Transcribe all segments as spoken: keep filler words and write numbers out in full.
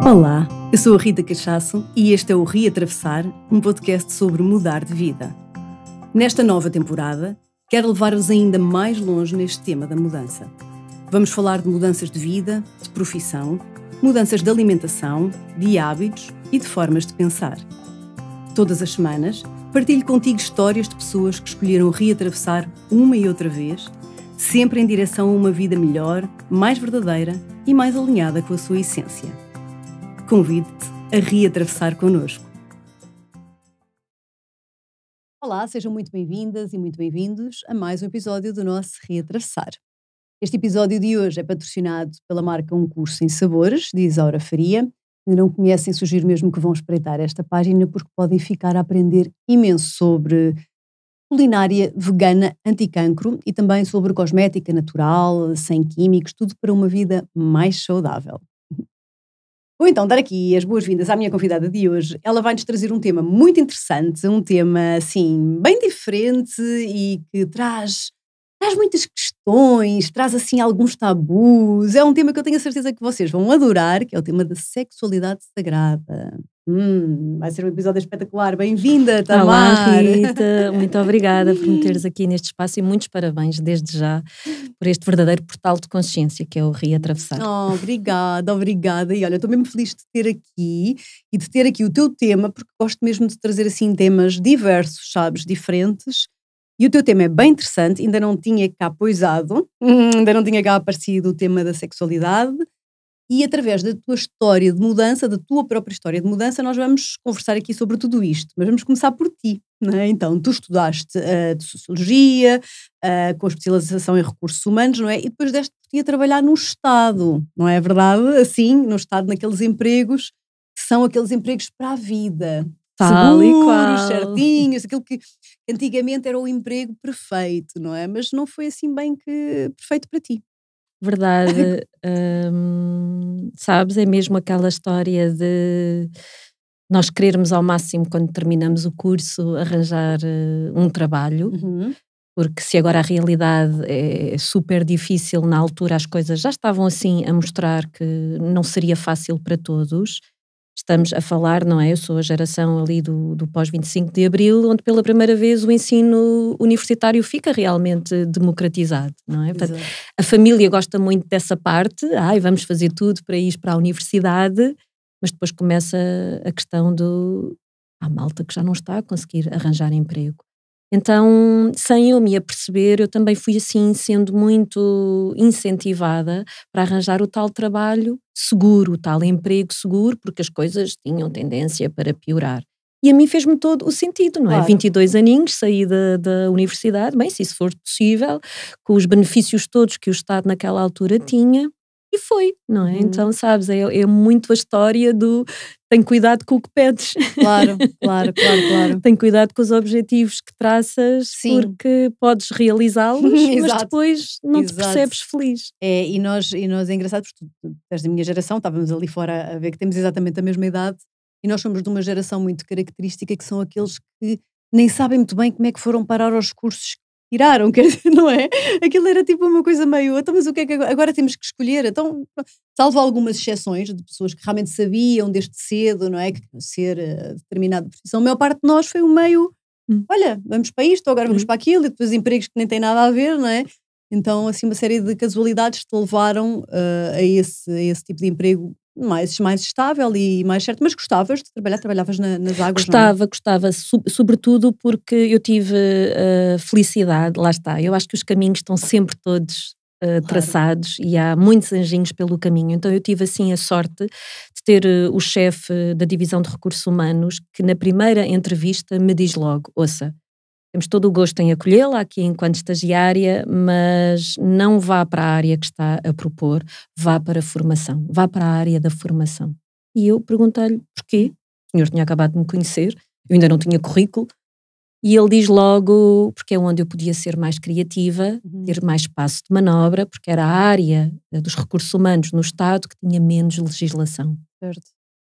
Olá, eu sou a Rita Cachaço e este é o Reatravessar, um podcast sobre mudar de vida. Nesta nova temporada, quero levar-vos ainda mais longe neste tema da mudança. Vamos falar de mudanças de vida, de profissão, mudanças de alimentação, de hábitos e de formas de pensar. Todas as semanas, partilho contigo histórias de pessoas que escolheram reatravessar uma e outra vez, sempre em direção a uma vida melhor, mais verdadeira e mais alinhada com a sua essência. Convido-te a reatravessar connosco. Olá, sejam muito bem-vindas e muito bem-vindos a mais um episódio do nosso Reatravessar. Este episódio de hoje é patrocinado pela marca Um Curso em Sabores, de Isaura Faria. Se não conhecem, sugiro mesmo que vão espreitar esta página porque podem ficar a aprender imenso sobre culinária vegana anti-cancro e também sobre cosmética natural, sem químicos, tudo para uma vida mais saudável. Vou então dar aqui as boas-vindas à minha convidada de hoje. Ela vai-nos trazer um tema muito interessante, um tema, assim, bem diferente e que traz, traz muitas questões, traz, assim, alguns tabus. É um tema que eu tenho a certeza que vocês vão adorar, que é o tema da sexualidade sagrada. Hum, vai ser um episódio espetacular. Bem-vinda, Tamar! Olá, Rita. Muito obrigada por me teres aqui neste espaço e muitos parabéns, desde já, por este verdadeiro portal de consciência que é o Reatravessar. Oh, obrigada, obrigada. E olha, estou mesmo feliz de ter aqui e de ter aqui o teu tema, porque gosto mesmo de trazer assim temas diversos, sabes, diferentes. E o teu tema é bem interessante, ainda não tinha cá poisado, ainda não tinha cá aparecido o tema da sexualidade. E através da tua história de mudança, da tua própria história de mudança, nós vamos conversar aqui sobre tudo isto. Mas vamos começar por ti, não é? Então, tu estudaste uh, de Sociologia, uh, com especialização em Recursos Humanos, não é? E depois deste por ti a trabalhar no Estado, não é verdade? Assim, no Estado, naqueles empregos que são aqueles empregos para a vida. Tal e Seguros, qual. certinhos, aquilo que antigamente era o emprego perfeito, não é? Mas não foi assim bem que perfeito para ti. Verdade. hum, sabes, é mesmo aquela história de nós querermos ao máximo, quando terminamos o curso, arranjar uh, um trabalho, Uhum. porque se agora a realidade é super difícil, na altura as coisas já estavam assim a mostrar que não seria fácil para todos. Estamos a falar, não é? Eu sou a geração ali do, do pós vinte e cinco de Abril, onde pela primeira vez o ensino universitário fica realmente democratizado, não é? Portanto, a família gosta muito dessa parte, ai, vamos fazer tudo para ir para a universidade, mas depois começa a questão do há malta que já não está a conseguir arranjar emprego. Então, sem eu me aperceber, eu também fui assim sendo muito incentivada para arranjar o tal trabalho seguro, o tal emprego seguro, porque as coisas tinham tendência para piorar. E a mim fez-me todo o sentido, não é? Claro. vinte e dois aninhos, saí da, da universidade, bem, se isso for possível, com os benefícios todos que o Estado naquela altura tinha, e foi, não é? Uhum. Então, sabes, é, é muito a história do tem cuidado com o que pedes. Claro, claro, claro, claro. Tem cuidado com os objetivos que traças, Sim. porque podes realizá-los, mas Exato. depois não te Exato. percebes feliz. É, e, nós, e nós é engraçado porque tu, tu és da minha geração, estávamos ali fora a ver que temos exatamente a mesma idade e nós somos de uma geração muito característica que são aqueles que nem sabem muito bem como é que foram parar aos cursos que tiraram, quer dizer, não é? Aquilo era tipo uma coisa meio, então mas o que é que agora, agora temos que escolher? Então, salvo algumas exceções de pessoas que realmente sabiam desde cedo, não é? Que queriam ser uh, determinada profissão, a maior parte de nós foi um meio, Hum. olha, vamos para isto, agora vamos Hum. para aquilo, e depois empregos que nem têm nada a ver, não é? Então, assim, uma série de casualidades te levaram uh, a, esse, a esse tipo de emprego mais, mais estável e mais certo. Mas gostavas de trabalhar? Trabalhavas na, nas águas, Gostava, não é? gostava, so- sobretudo porque eu tive uh, felicidade, lá está. Eu acho que os caminhos estão sempre todos uh, traçados e há muitos anjinhos pelo caminho. Então eu tive assim a sorte de ter uh, o chefe da divisão de recursos humanos que na primeira entrevista me diz logo, ouça, temos todo o gosto em acolhê-la aqui enquanto estagiária, mas não vá para a área que está a propor, vá para a formação, vá para a área da formação. E eu perguntei-lhe porquê, o senhor tinha acabado de me conhecer, eu ainda não tinha currículo, e ele diz logo, porque é onde eu podia ser mais criativa, Uhum. ter mais espaço de manobra, porque era a área dos recursos humanos no Estado que tinha menos legislação. Certo.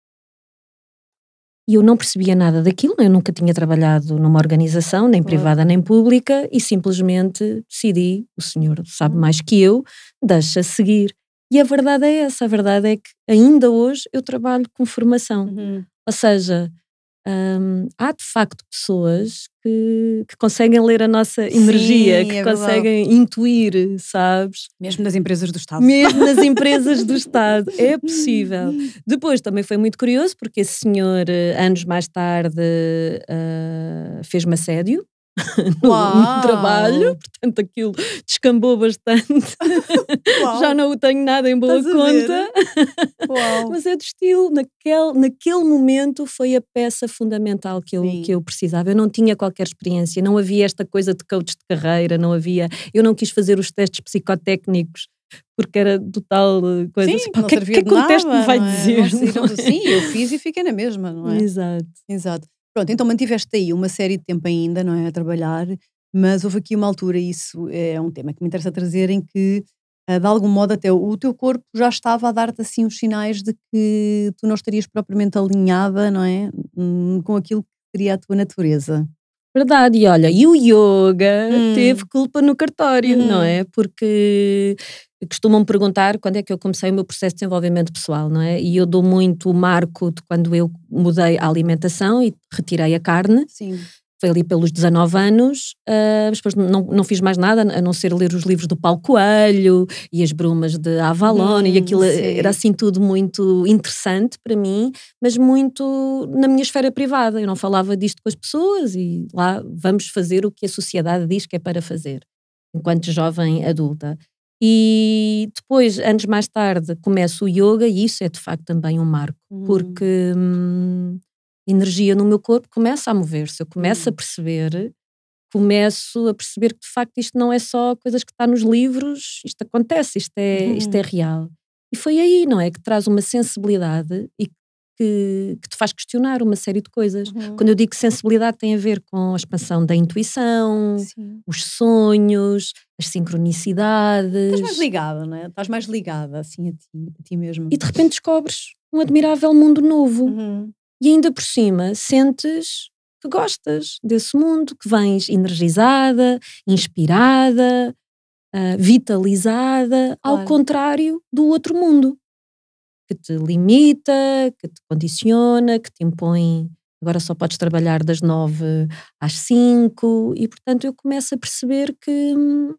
E eu não percebia nada daquilo, eu nunca tinha trabalhado numa organização, nem Claro. privada nem pública, e simplesmente decidi, o senhor sabe mais que eu, deixa seguir. E a verdade é essa, a verdade é que ainda hoje eu trabalho com formação. Uhum. Ou seja, hum, há de facto pessoas que, que conseguem ler a nossa energia, Sim, que é conseguem intuir, sabes? Mesmo nas empresas do Estado. Mesmo nas empresas do Estado, é possível. Depois também foi muito curioso, porque esse senhor, eh, anos mais tarde, uh, fez-me assédio no, no trabalho, Uau! portanto aquilo descambou bastante. Uau! Já não o tenho nada em boa Estás a ver? conta. Uau! Mas é do estilo, naquele, naquele momento foi a peça fundamental que eu, Sim. que eu precisava. Eu não tinha qualquer experiência, não havia esta coisa de coach de carreira, não havia, eu não quis fazer os testes psicotécnicos porque era total eh, coisa Sim, assim, que pá, não o que, é- o servia que é de que um teste me nada, vai não é? Não dizer? saíram não do... é? Sim, eu fiz e fiquei na mesma, não é? Exato. Exato. Pronto, então mantiveste aí uma série de tempo ainda, não é? A trabalhar, mas houve aqui uma altura, e isso é um tema que me interessa trazer, em que, ah, de algum modo, até o, o teu corpo já estava a dar-te assim os sinais de que tu não estarias propriamente alinhada, não é? Hum, com aquilo que seria a tua natureza. Verdade, e olha, e o yoga teve Hum. culpa no cartório, não Uhum. é? Porque costumam-me perguntar quando é que eu comecei o meu processo de desenvolvimento pessoal, não é? E eu dou muito o marco de quando eu mudei a alimentação e retirei a carne. Sim. Foi ali pelos dezanove anos, uh, mas depois não, não fiz mais nada a não ser ler os livros do Paulo Coelho e as brumas de Avalon, Uhum, e aquilo sim. era assim tudo muito interessante para mim, mas muito na minha esfera privada. Eu não falava disto com as pessoas e lá vamos fazer o que a sociedade diz que é para fazer, enquanto jovem adulta. E depois, anos mais tarde, começo o yoga e isso é de facto também um marco, Uhum. porque... Hum, energia no meu corpo começa a mover-se, eu começo Hum. a perceber, começo a perceber que de facto isto não é só coisas que está nos livros, isto acontece, isto é, Uhum. isto é real. E foi aí, não é, que traz uma sensibilidade e que, que te faz questionar uma série de coisas. Uhum. Quando eu digo sensibilidade tem a ver com a expansão da intuição, Sim. os sonhos, as sincronicidades. Estás mais ligada, não é? Estás mais ligada assim a ti, a ti mesma. E de repente descobres um admirável mundo novo. Uhum. E ainda por cima sentes que gostas desse mundo, que vens energizada, inspirada, uh, vitalizada, ao Claro. contrário do outro mundo, que te limita, que te condiciona, que te impõe, agora só podes trabalhar das nove às cinco, e portanto eu começo a perceber que hum,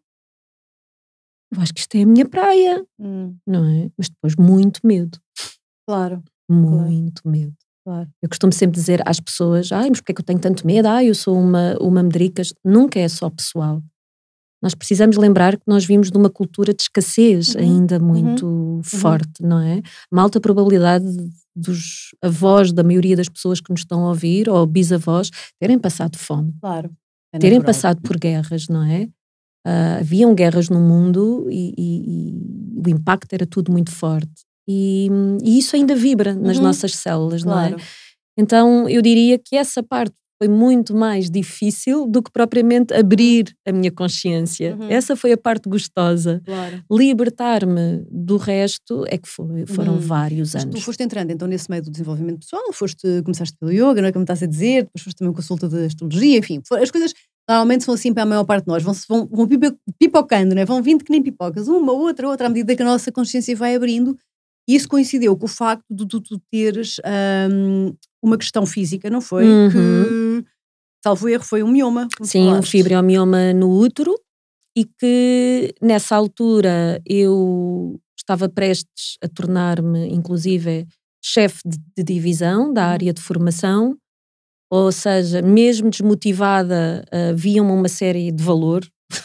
eu acho que isto é a minha praia, Hum. não é? Mas depois muito medo, Claro, muito medo. claro. Eu costumo sempre dizer às pessoas, ai, mas porque é que eu tenho tanto medo? Ai, eu sou uma, uma medricas. Nunca é só pessoal. Nós precisamos lembrar que nós vimos de uma cultura de escassez Uhum, ainda uhum, muito forte, não é? Uma alta probabilidade dos avós da maioria das pessoas que nos estão a ouvir, ou bisavós, terem passado fome. Claro. É terem natural. passado por guerras, não é? Uh, haviam guerras no mundo e, e, e o impacto era tudo muito forte. E, e isso ainda vibra nas Uhum, nossas células, claro. não é? Então eu diria que essa parte foi muito mais difícil do que propriamente abrir a minha consciência. Uhum. Essa foi a parte gostosa. Claro. Libertar-me do resto é que foi, foram Uhum. vários Mas anos. tu foste entrando então nesse meio do desenvolvimento pessoal, foste, começaste pelo yoga, não é como estás a dizer, depois foste também consulta de astrologia, enfim, for- as coisas normalmente são assim para a maior parte de nós, vão, vão, vão pipo- pipocando, não é? Vão vindo que nem pipocas, uma, outra, outra, à medida que a nossa consciência vai abrindo, e isso coincidiu com o facto de tu, tu teres hum, uma questão física, não foi? Uhum. Que, salvo erro, foi um mioma. como Sim, um falaste. fibromioma no útero, e que nessa altura eu estava prestes a tornar-me, inclusive, chefe de, de divisão da Uhum. área de formação, ou seja, mesmo desmotivada, uh, via-me uma série de valor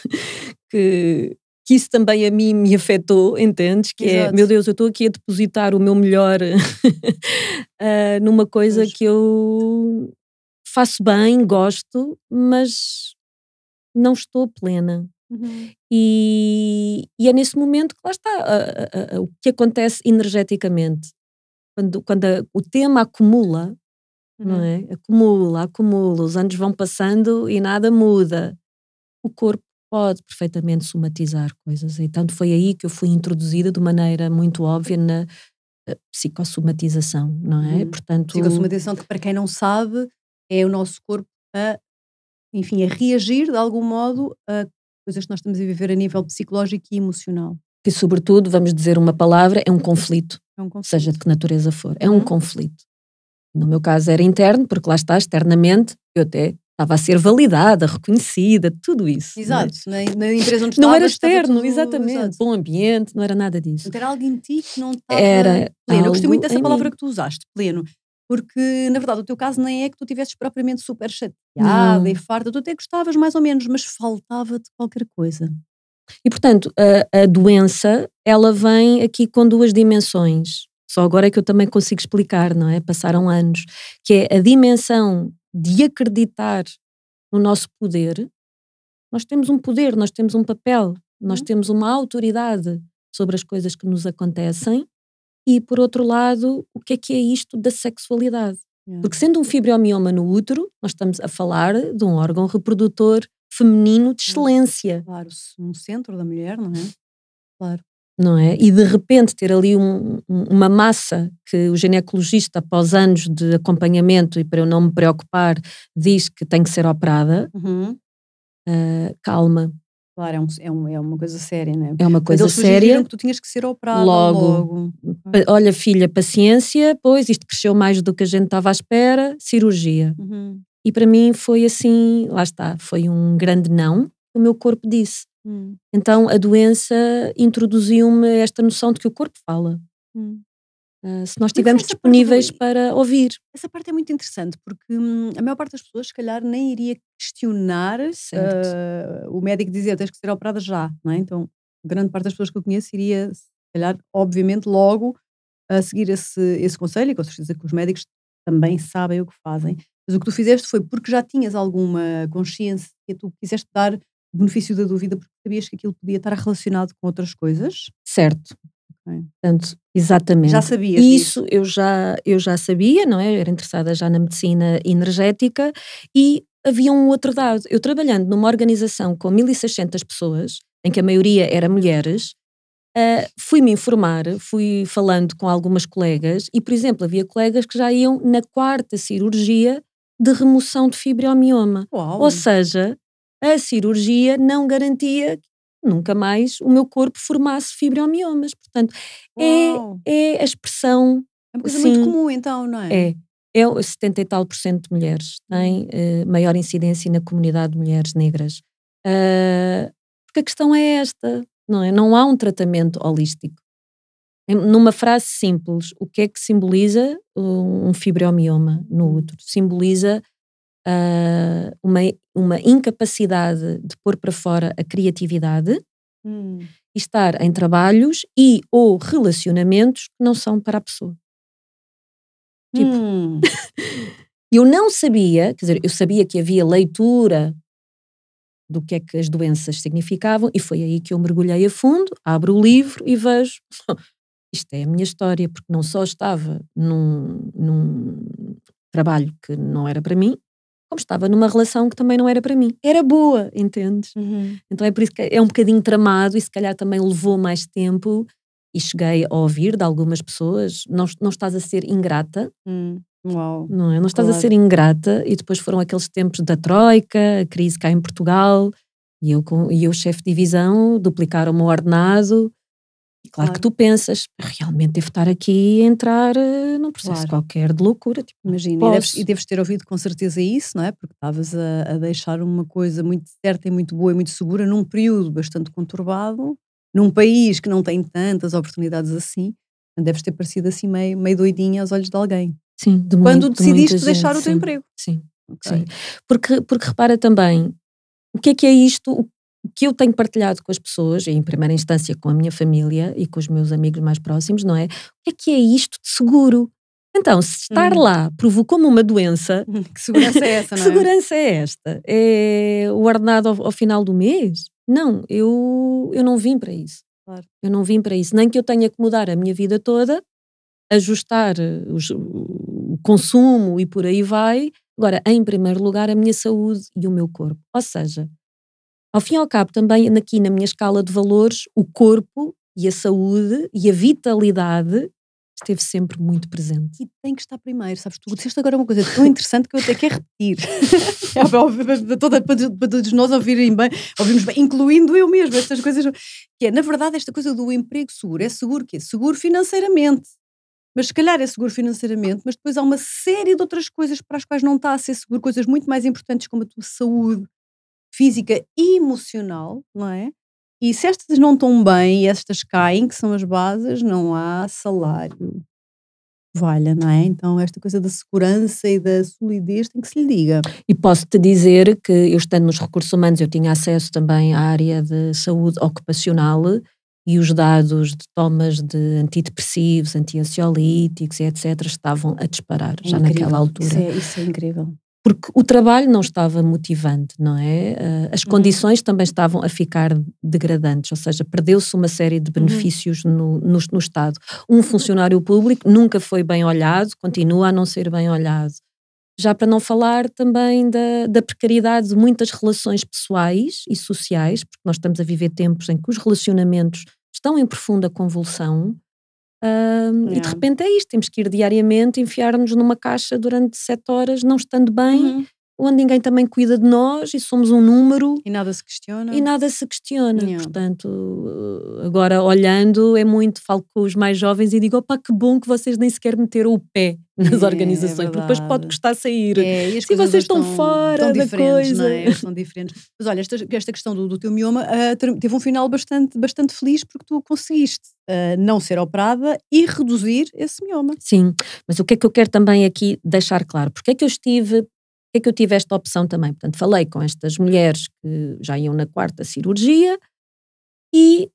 que, que isso também a mim me afetou, entendes? Que é, Exato. meu Deus, eu estou aqui a depositar o meu melhor uh, numa coisa Pois. que eu faço bem, gosto, mas não estou plena. Uhum. E, e é nesse momento que lá está a- a- a- o que acontece energeticamente. Quando, quando a- o tema acumula, não Uhum. é? Acumula, acumula, os anos vão passando e nada muda. O corpo pode perfeitamente somatizar coisas. E tanto foi aí que eu fui introduzida de maneira muito óbvia na eh, psicossomatização, não é? Uhum. Portanto, Psicossomatização, que para quem não sabe, é o nosso corpo a, enfim, a reagir de algum modo a coisas que nós estamos a viver a nível psicológico e emocional. que sobretudo, vamos dizer uma palavra, é um conflito, É um conflito. seja de que natureza for, é um Uhum. conflito. No meu caso era interno, porque lá está, externamente, eu até estava a ser validada, reconhecida, tudo isso. Exato. Na, na empresa onde Não, não era estavas, estava externo, tudo- exatamente, exato. bom ambiente, não era nada disso. Portanto, era algo em ti que não estava Era pleno. Eu gostei muito algo dessa em palavra mim. que tu usaste, pleno, porque na verdade o teu caso nem é que tu estivesses propriamente super chateada Não. e farta, tu até gostavas mais ou menos, mas faltava-te qualquer coisa. E portanto, a, a doença, ela vem aqui com duas dimensões. Só agora é que eu também consigo explicar, não é? Passaram anos. Que é a dimensão de acreditar no nosso poder. Nós temos um poder, nós temos um papel, nós Hum. temos uma autoridade sobre as coisas que nos acontecem. E por outro lado, o que é que é isto da sexualidade? Yeah. Porque sendo um fibromioma no útero, nós estamos a falar de um órgão reprodutor feminino de excelência. Claro, um centro da mulher, não é? Claro. Não é? E de repente ter ali um, um, uma massa que o ginecologista, após anos de acompanhamento e para eu não me preocupar, diz que tem que ser operada, Uhum. uh, calma. Claro, é, um, é, um, é uma coisa séria, não é? É uma coisa eles séria. sugeriram que tu tinhas que ser operada logo. logo. Pa- Olha, filha, paciência, pois isto cresceu mais do que a gente estava à espera, cirurgia. Uhum. E para mim foi assim, lá está, foi um grande não, o meu corpo disse. Hum. Então a doença introduziu-me esta noção de que o corpo fala. Hum. Uh, se nós Como é que foi estivermos essa parte disponíveis do- para ouvir. Essa parte é muito interessante, porque hum, a maior parte das pessoas, se calhar, nem iria questionar Certo. uh, o médico dizer tens que ser operada já, não é? Então, grande parte das pessoas que eu conheço iria, se calhar, obviamente, logo a seguir esse, esse conselho, e com certeza que os médicos também sabem o que fazem. Mas o que tu fizeste foi porque já tinhas alguma consciência, tu quiseste dar o benefício da dúvida porque sabias que aquilo podia estar relacionado com outras coisas. Certo. Ok. Portanto, exatamente. Já sabias Isso disso? eu já, eu já sabia, não é? Eu era interessada já na medicina energética e havia um outro dado. Eu trabalhando numa organização com mil e seiscentas pessoas, em que a maioria era mulheres, uh, fui-me informar, fui falando com algumas colegas e, por exemplo, havia colegas que já iam na quarta cirurgia de remoção de fibromioma. Uau! Ou seja, a cirurgia não garantia que nunca mais o meu corpo formasse fibromiomas. Portanto, é, Uau! é a expressão. É uma coisa sim, muito comum, então, não é? É. É o setenta e tal por cento de mulheres. Tem uh, maior incidência na comunidade de mulheres negras. Uh, porque a questão é esta, não é? Não há um tratamento holístico. Em- Numa frase simples, o que é que simboliza um um fibromioma no útero? Simboliza uh, uma, uma incapacidade de pôr para fora a criatividade Hum. e estar em trabalhos e ou relacionamentos que não são para a pessoa. Tipo, Hum. eu não sabia, quer dizer, eu sabia que havia leitura do que é que as doenças significavam e foi aí que eu mergulhei a fundo, abro o livro e vejo, isto é a minha história, porque não só estava num, num trabalho que não era para mim, como estava numa relação que também não era para mim. Era boa, entendes? Uhum. Então é por isso que é um bocadinho tramado e se calhar também levou mais tempo e cheguei a ouvir de algumas pessoas, não, não estás a ser ingrata, Hum. Uau! não é? Não estás a Claro. ser ingrata e depois foram aqueles tempos da Troika, a crise cá em Portugal e eu, com, e eu chefe de divisão, duplicaram o meu ordenado e claro, Claro. que tu pensas, realmente devo estar aqui a entrar eh, num processo Claro. qualquer de loucura, tipo, não Imagina, e posso. deves, e deves ter ouvido com certeza isso, não é? Porque estavas a, a deixar uma coisa muito certa e muito boa e muito segura num período bastante conturbado, num país que não tem tantas oportunidades assim. Deves ter parecido assim meio, meio doidinha aos olhos de alguém. Sim, de Quando muito, de decidiste muita deixar gente, o teu sim, emprego. Sim, Ok. sim. Porque, porque repara também, o que é que é isto? O que eu tenho partilhado com as pessoas, em primeira instância com a minha família e com os meus amigos mais próximos, não é? O que é que é isto de seguro? Então, se estar Hum. lá provocou-me uma doença, Que segurança é essa, que não é? segurança é esta? É o ordenado ao, ao final do mês? Não, eu, eu não vim para isso. Claro. Eu não vim para isso. Nem que eu tenha que mudar a minha vida toda, ajustar os, o consumo e por aí vai. Agora, em primeiro lugar, a minha saúde e o meu corpo. Ou seja, ao fim e ao cabo, também aqui na minha escala de valores, o corpo e a saúde e a vitalidade esteve sempre muito presente. E tem que estar primeiro, sabes? Tu disseste agora uma coisa tão interessante que eu até quero repetir. É para, para, toda, para, para todos nós ouvirem bem, ouvimos bem, incluindo eu mesmo, estas coisas. Que é, na verdade, esta coisa do emprego seguro, é seguro quê? Seguro financeiramente. Mas se calhar é seguro financeiramente, mas depois há uma série de outras coisas para as quais não está a ser seguro, coisas muito mais importantes como a tua saúde física e emocional, não é? E se estas não estão bem e estas caem, que são as bases, não há salário. Valha, não é? Então esta coisa da segurança e da solidez tem que se lhe diga. E posso-te dizer que eu estando nos recursos humanos, eu tinha acesso também à área de saúde ocupacional e os dados de tomas de antidepressivos, anti-ansiolíticos e etcétera estavam a disparar já Incrível. naquela altura. Isso é, isso é incrível. Porque o trabalho não estava motivante, não é? As condições uhum. também estavam a ficar degradantes, ou seja, perdeu-se uma série de benefícios uhum. no, no, no Estado. Um funcionário público nunca foi bem olhado, continua a não ser bem olhado. Já para não falar também da, da precariedade de muitas relações pessoais e sociais, porque nós estamos a viver tempos em que os relacionamentos estão em profunda convulsão. Um, yeah. E de repente é isto, temos que ir diariamente enfiar-nos numa caixa durante sete horas, não estando bem, uhum. onde ninguém também cuida de nós e somos um número. E nada se questiona. E nada se questiona, yeah. Portanto, agora olhando, é muito, falo com os mais jovens e digo, opa, que bom que vocês nem sequer meteram o pé nas é, organizações, é porque depois pode custar sair. É, e se vocês estão, estão fora da coisa. Não é? São diferentes. Mas olha, esta, esta questão do, do teu mioma uh, teve um final bastante, bastante feliz porque tu conseguiste uh, não ser operada e reduzir esse mioma. Sim, mas o que é que eu quero também aqui deixar claro? Porque é que eu estive, porque é que eu tive esta opção também? Portanto, falei com estas mulheres que já iam na quarta cirurgia e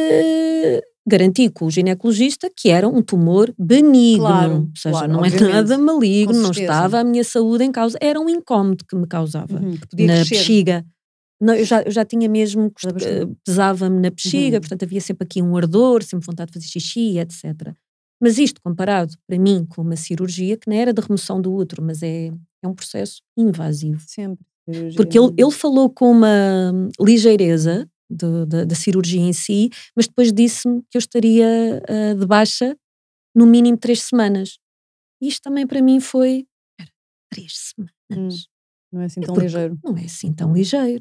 uh, garanti com o ginecologista que era um tumor benigno, claro, ou seja, claro, não obviamente. é nada maligno, não estava a minha saúde em causa, era um incómodo que me causava uhum, que podia na crescer. bexiga. Não, eu, já, eu já tinha mesmo, uh, pesava-me na bexiga, uhum. portanto havia sempre aqui um ardor, sempre vontade de fazer xixi, etcétera. Mas isto comparado para mim com uma cirurgia que não era de remoção do útero, mas é, é um processo invasivo. Sempre. Porque ele, ele falou com uma ligeireza Do, da, da cirurgia em si, mas depois disse-me que eu estaria uh, de baixa no mínimo três semanas. E isto também para mim foi era, três semanas. Hum, não é assim tão é ligeiro. Não é assim tão ligeiro.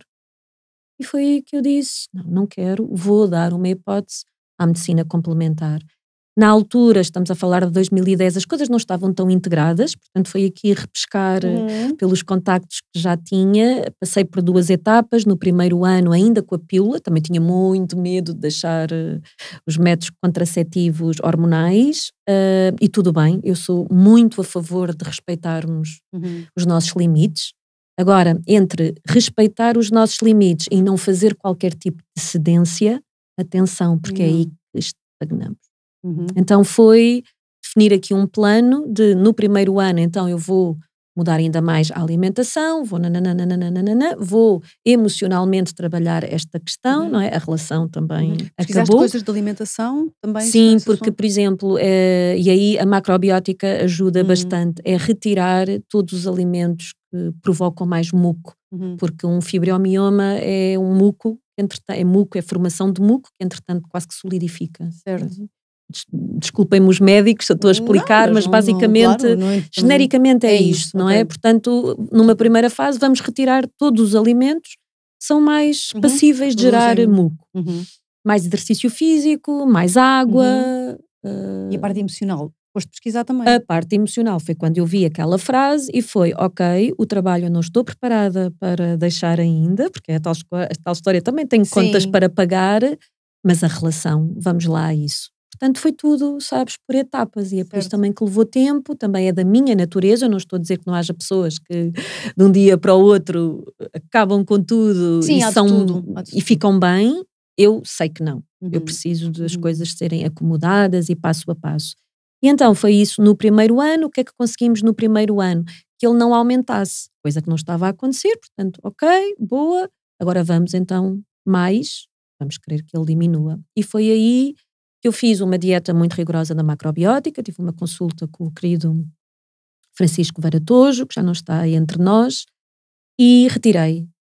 E foi aí que eu disse, não, não quero, vou dar uma hipótese à medicina complementar. Na altura, estamos a falar de dois mil e dez, as coisas não estavam tão integradas, portanto foi aqui repescar uhum. pelos contactos que já tinha, passei por duas etapas, no primeiro ano ainda com a pílula, também tinha muito medo de deixar uh, os métodos contraceptivos hormonais, uh, e tudo bem, eu sou muito a favor de respeitarmos uhum. os nossos limites. Agora, entre respeitar os nossos limites e não fazer qualquer tipo de cedência, atenção, porque uhum. é aí que estagnamos. Uhum. Então foi definir aqui um plano de, no primeiro ano, então eu vou mudar ainda mais a alimentação, vou nananana, vou emocionalmente trabalhar esta questão, uhum. não é? A relação também uhum. acabou. Coisas de alimentação também? Sim, porque, por exemplo, é, e aí a macrobiótica ajuda uhum. bastante, é retirar todos os alimentos que provocam mais muco, uhum. porque um fibromioma é um muco, é muco, é formação de muco, que entretanto quase que solidifica. Certo. Uhum. Desculpem-me os médicos, se eu estou a explicar, não, mas, mas basicamente, não, claro, não é, genericamente é, é isto, isso, não okay. é? Portanto, numa primeira fase vamos retirar todos os alimentos que são mais uhum. passíveis de gerar uhum. muco. Uhum. Mais exercício físico, mais água. Uhum. Uh... E a parte emocional? Foste pesquisar também? A parte emocional foi quando eu vi aquela frase e foi, ok, o trabalho eu não estou preparada para deixar ainda, porque a tal, a tal história também tenho Sim. contas para pagar, mas a relação, vamos lá a isso. Portanto, foi tudo, sabes, por etapas e é por certo. Isso também que levou tempo, também é da minha natureza, eu não estou a dizer que não haja pessoas que de um dia para o outro acabam com tudo, Sim, e, são, tudo. e ficam bem, eu sei que não, uhum. eu preciso das uhum. coisas serem acomodadas e passo a passo. E então foi isso no primeiro ano, o que é que conseguimos no primeiro ano? Que ele não aumentasse, coisa que não estava a acontecer, portanto, ok, boa, agora vamos então mais, vamos querer que ele diminua. E foi aí que eu fiz uma dieta muito rigorosa da macrobiótica, tive uma consulta com o querido Francisco Varatojo, que já não está aí entre nós, e retirei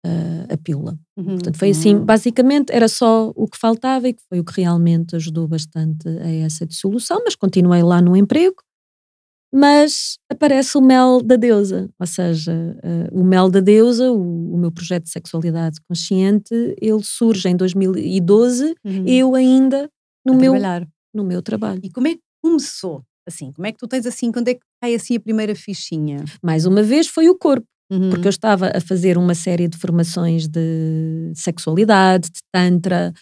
a, a pílula. Uhum. Portanto, foi assim, basicamente era só o que faltava e que foi o que realmente ajudou bastante a essa dissolução, mas continuei lá no emprego. Mas aparece o Mel da Deusa, ou seja, uh, o Mel da Deusa, o, o meu projeto de sexualidade consciente, ele surge em dois mil e doze, Uhum. eu ainda no A meu, trabalhar. no meu trabalho. E como é que começou? Assim, como é que tu tens assim, quando é que cai assim a primeira fichinha? Mais uma vez foi o corpo, Uhum. porque eu estava a fazer uma série de formações de sexualidade, de tantra,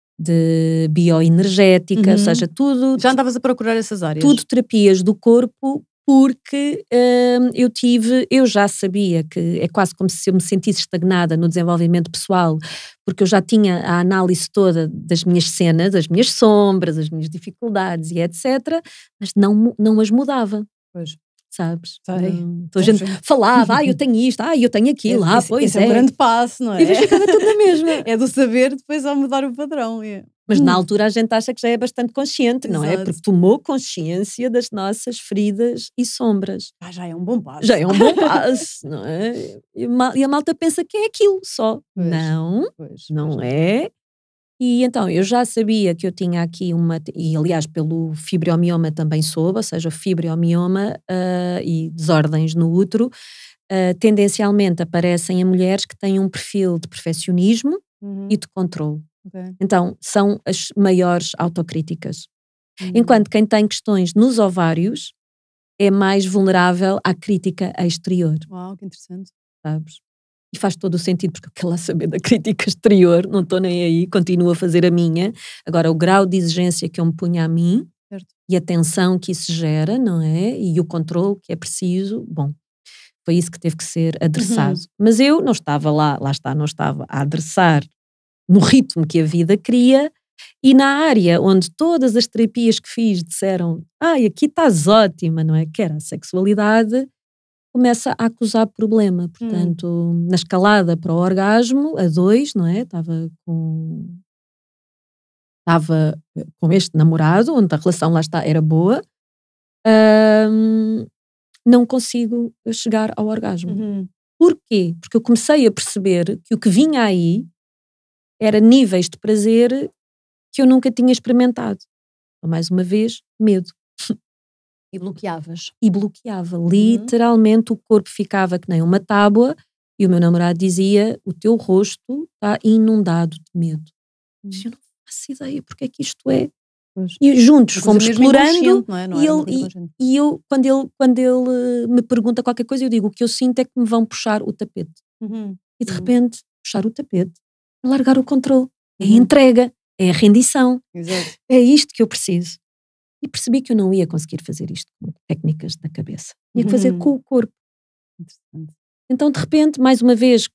de bioenergética, Uhum. ou seja, tudo... Já andavas a procurar essas áreas? Tudo terapias do corpo, porque hum, eu tive, eu já sabia que é quase como se eu me sentisse estagnada no desenvolvimento pessoal, porque eu já tinha a análise toda das minhas cenas, das minhas sombras, das minhas dificuldades e etcétera, mas não, não as mudava. Pois. Sabes? Sei. Hum, então a gente falava, ah, eu tenho isto, ah, eu tenho aquilo, esse, ah, esse, pois esse é. é um grande passo, não é? E depois ficava tudo na mesma. É do saber depois ao mudar o padrão. É. Mas na altura a gente acha que já é bastante consciente, não Exato. é? Porque tomou consciência das nossas feridas e sombras. Ah, já é um bom passo. Já é um bom passo, não é? E a, mal, e a malta pensa que é aquilo só. Pois, não, pois, não pois. é. E então eu já sabia que eu tinha aqui uma, e aliás pelo fibromioma também soube, ou seja, o fibromioma uh, e desordens no útero, uh, tendencialmente aparecem em mulheres que têm um perfil de perfeccionismo Uhum. e de controle. Okay. Então, são as maiores autocríticas. Uhum. Enquanto quem tem questões nos ovários é mais vulnerável à crítica exterior. Uau, que interessante. Sabes? E faz todo o sentido, porque eu quero lá saber da crítica exterior, não estou nem aí, continuo a fazer a minha. Agora, o grau de exigência que eu me punha a mim, certo, e a tensão que isso gera, não é? E o controle que é preciso, bom, foi isso que teve que ser adressado. Uhum. Mas eu não estava lá, lá está, não estava a adressar no ritmo que a vida cria, e na área onde todas as terapias que fiz disseram, ai, aqui estás ótima, não é? Que era a sexualidade, começa a acusar problema. Portanto, hum. na escalada para o orgasmo, a dois, não é? Estava com... Estava com este namorado, onde a relação lá está, era boa, hum, não consigo chegar ao orgasmo. Uhum. Porquê? Porque eu comecei a perceber que o que vinha aí era níveis de prazer que eu nunca tinha experimentado. Então, mais uma vez, medo. E bloqueavas. E bloqueava. Uhum. Literalmente o corpo ficava que nem uma tábua e o meu namorado dizia, o teu rosto está inundado de medo. Uhum. Eu não faço ideia porque é que isto é. Pois. E juntos fomos explorando, não é? Não e, é ele, e, e eu, quando ele, quando ele me pergunta qualquer coisa, eu digo, o que eu sinto é que me vão puxar o tapete. Uhum. E de uhum. repente, puxar o tapete, é largar o controle, é a entrega, é a rendição. Exato. É isto que eu preciso. E percebi que eu não ia conseguir fazer isto com técnicas da cabeça. Ia uhum. fazer com o corpo. Interessante. Então, de repente, mais uma vez,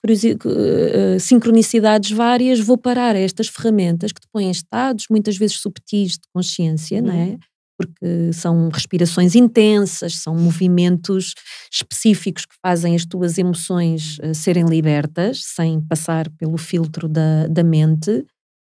sincronicidades várias, vou parar a estas ferramentas que te põem em estados, muitas vezes subtis de consciência, uhum. não é? Porque são respirações intensas, são movimentos específicos que fazem as tuas emoções uh, serem libertas, sem passar pelo filtro da, da mente.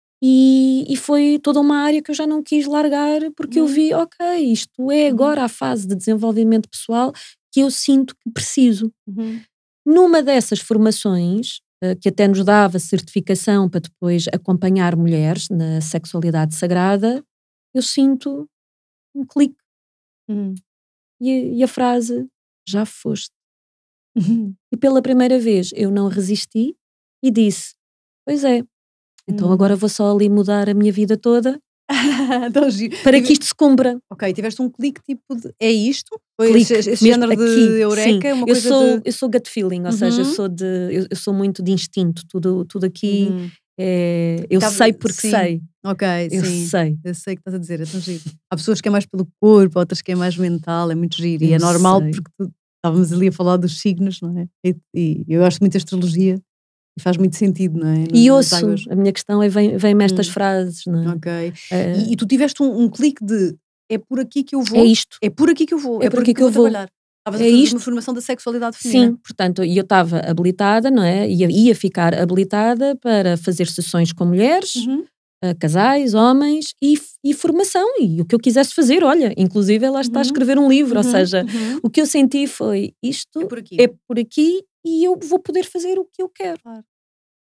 E, e foi toda uma área que eu já não quis largar, porque uhum. eu vi, ok, isto é agora a fase de desenvolvimento pessoal que eu sinto que preciso. Uhum. Numa dessas formações, uh, que até nos dava certificação para depois acompanhar mulheres na sexualidade sagrada, eu sinto um clique. Uhum. E, e a frase, já foste. Uhum. E pela primeira vez eu não resisti e disse, pois é, então uhum. agora vou só ali mudar a minha vida toda então, para Tive... que isto se cumpra. Ok, tiveste um clique tipo de, é isto? Foi clique, esse, esse género aqui, de eureka? Sim. Uma eu, coisa sou, de... eu sou gut feeling, ou uhum. seja, eu sou, de, eu, eu sou muito de instinto, tudo, tudo aqui uhum. é, eu Cabe, sei porque sim. sei. Ok, eu sim. sei. Eu sei o que estás a dizer, é tão giro. Há pessoas que é mais pelo corpo, outras que é mais mental, é muito giro. Eu e é normal sei. porque tu, estávamos ali a falar dos signos, não é? E, e eu gosto muito da astrologia e faz muito sentido, não é? E ouço, a minha questão é, vem, vem-me estas hum. frases, não é? Ok. Uh, e, e tu tiveste um, um clique de é por aqui que eu vou? É isto. É por aqui que eu vou, é, é por aqui que, que eu vou trabalhar. Estavas é a fazer isto. uma formação da sexualidade feminina. Sim, portanto, e eu estava habilitada, não é? Ia, ia ficar habilitada para fazer sessões com mulheres, uhum. uh, casais, homens e, e formação, e o que eu quisesse fazer, olha, inclusive ela está uhum. a escrever um livro, uhum. ou seja, uhum. o que eu senti foi isto é por aqui. é por aqui e eu vou poder fazer o que eu quero. Claro.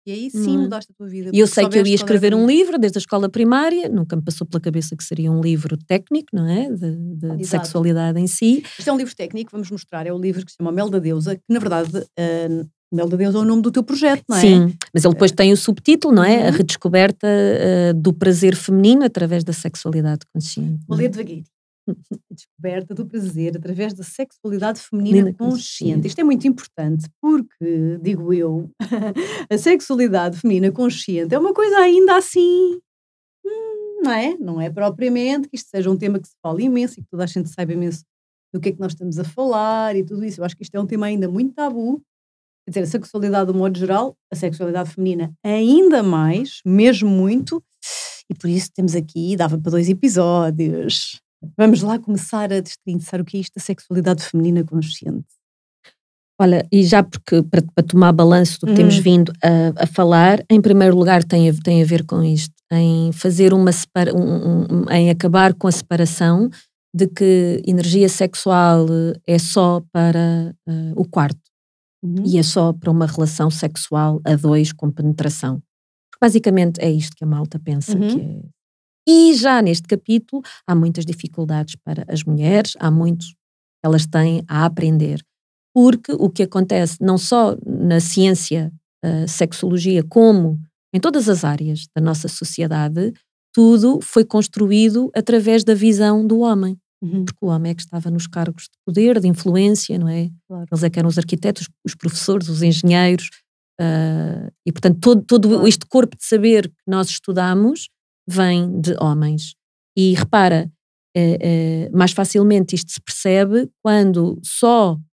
E aí sim Não é? mudaste a tua vida. E eu porque sei que eu soubeste ia qual era o escrever um caminho. livro desde a escola primária, nunca me passou pela cabeça que seria um livro técnico, não é? De, de- de Exato. sexualidade em si. Isto é um livro técnico, vamos mostrar. É o livro que se chama Mel da Deusa, que na verdade uh, Mel da Deusa é o nome do teu projeto, não é? Sim, mas ele depois tem o subtítulo, não é? A Uhum. redescoberta uh, do prazer feminino através da sexualidade consciente. Vou não é? ler devagarinho. A descoberta do prazer através da sexualidade feminina Feminina consciente. consciente. Isto é muito importante porque, digo eu, a sexualidade feminina consciente é uma coisa ainda assim, hum, não é? Não é propriamente que isto seja um tema que se fala imenso e que toda a gente saiba imenso do que é que nós estamos a falar e tudo isso. Eu acho que isto é um tema ainda muito tabu. Quer dizer, a sexualidade, do modo geral, a sexualidade feminina ainda mais, mesmo muito, e por isso temos aqui, dava para dois episódios. Vamos lá começar a destrinçar o que é isto da sexualidade feminina consciente. Olha, e já porque para, para tomar balanço do que Hum. temos vindo a, a falar, em primeiro lugar tem a, tem a ver com isto, em fazer uma separa, um, um, um, em acabar com a separação de que energia sexual é só para uh, o quarto Uhum. e é só para uma relação sexual a dois com penetração. Basicamente é isto que a malta pensa Uhum. que é. E já neste capítulo há muitas dificuldades para as mulheres, há muitos que elas têm a aprender. Porque o que acontece não só na ciência, uh, sexologia, como em todas as áreas da nossa sociedade, tudo foi construído através da visão do homem. Uhum. Porque o homem é que estava nos cargos de poder, de influência, não é? Claro. Eles é que eram os arquitetos, os professores, os engenheiros, uh, e portanto todo, todo Claro. este corpo de saber que nós estudamos vem de homens. E repara, eh, eh, mais facilmente isto se percebe quando só uh,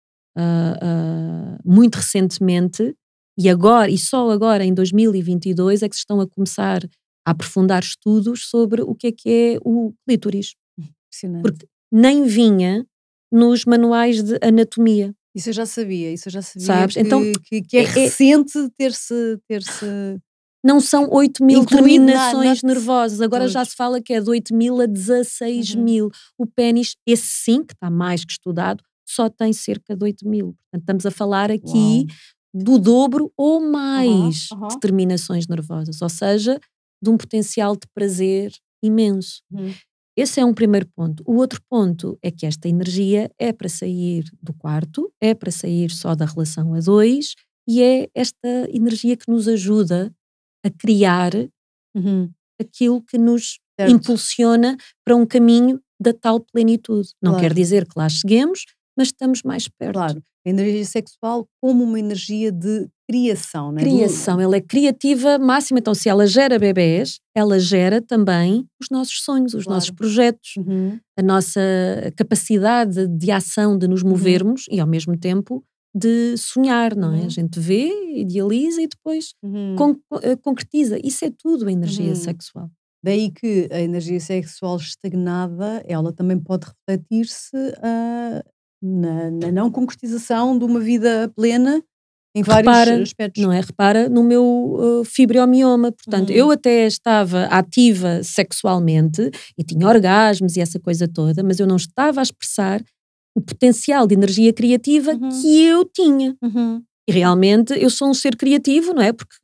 uh, muito recentemente e agora, e só agora em dois mil e vinte e dois é que se estão a começar a aprofundar estudos sobre o que é que é o clítoris. Porque nem vinha nos manuais de anatomia. Isso eu já sabia, isso eu já sabia. Sabes? Que, Então, que, que é, é- é- recente ter-se ter-se Não são oito mil incluído na- terminações na- nervosas, agora já Pois. se fala que é de oito mil a dezasseis Uhum. mil. O pénis, esse sim, que está mais que estudado, só tem cerca de oito mil. Portanto, estamos a falar aqui do dobro ou mais Uhum, uhum. de terminações nervosas, ou seja, de um potencial de prazer imenso. Uhum. Esse é um primeiro ponto. O outro ponto é que esta energia é para sair do quarto, é para sair só da relação a dois e é esta energia que nos ajuda a criar Uhum. aquilo que nos Certo. impulsiona para um caminho da tal plenitude. Não Claro. quer dizer que lá cheguemos, mas estamos mais perto. Claro, a energia sexual como uma energia de criação, não é? Criação, ela é criativa máxima, então se ela gera bebés, ela gera também os nossos sonhos, os Claro. nossos projetos, Uhum. a nossa capacidade de ação, de nos movermos e ao mesmo tempo de sonhar, não é? Uhum. A gente vê, idealiza e depois Uhum. con- eh, concretiza. Isso é tudo a energia Uhum. sexual. Daí que a energia sexual estagnada, ela também pode refletir-se ah, na, na não concretização de uma vida plena em vários Repara, aspectos. não é? Repara no meu uh, fibromioma. Portanto, Uhum. eu até estava ativa sexualmente e tinha orgasmos e essa coisa toda, mas eu não estava a expressar o potencial de energia criativa Uhum. que eu tinha. Uhum. E realmente eu sou um ser criativo, não é? Porque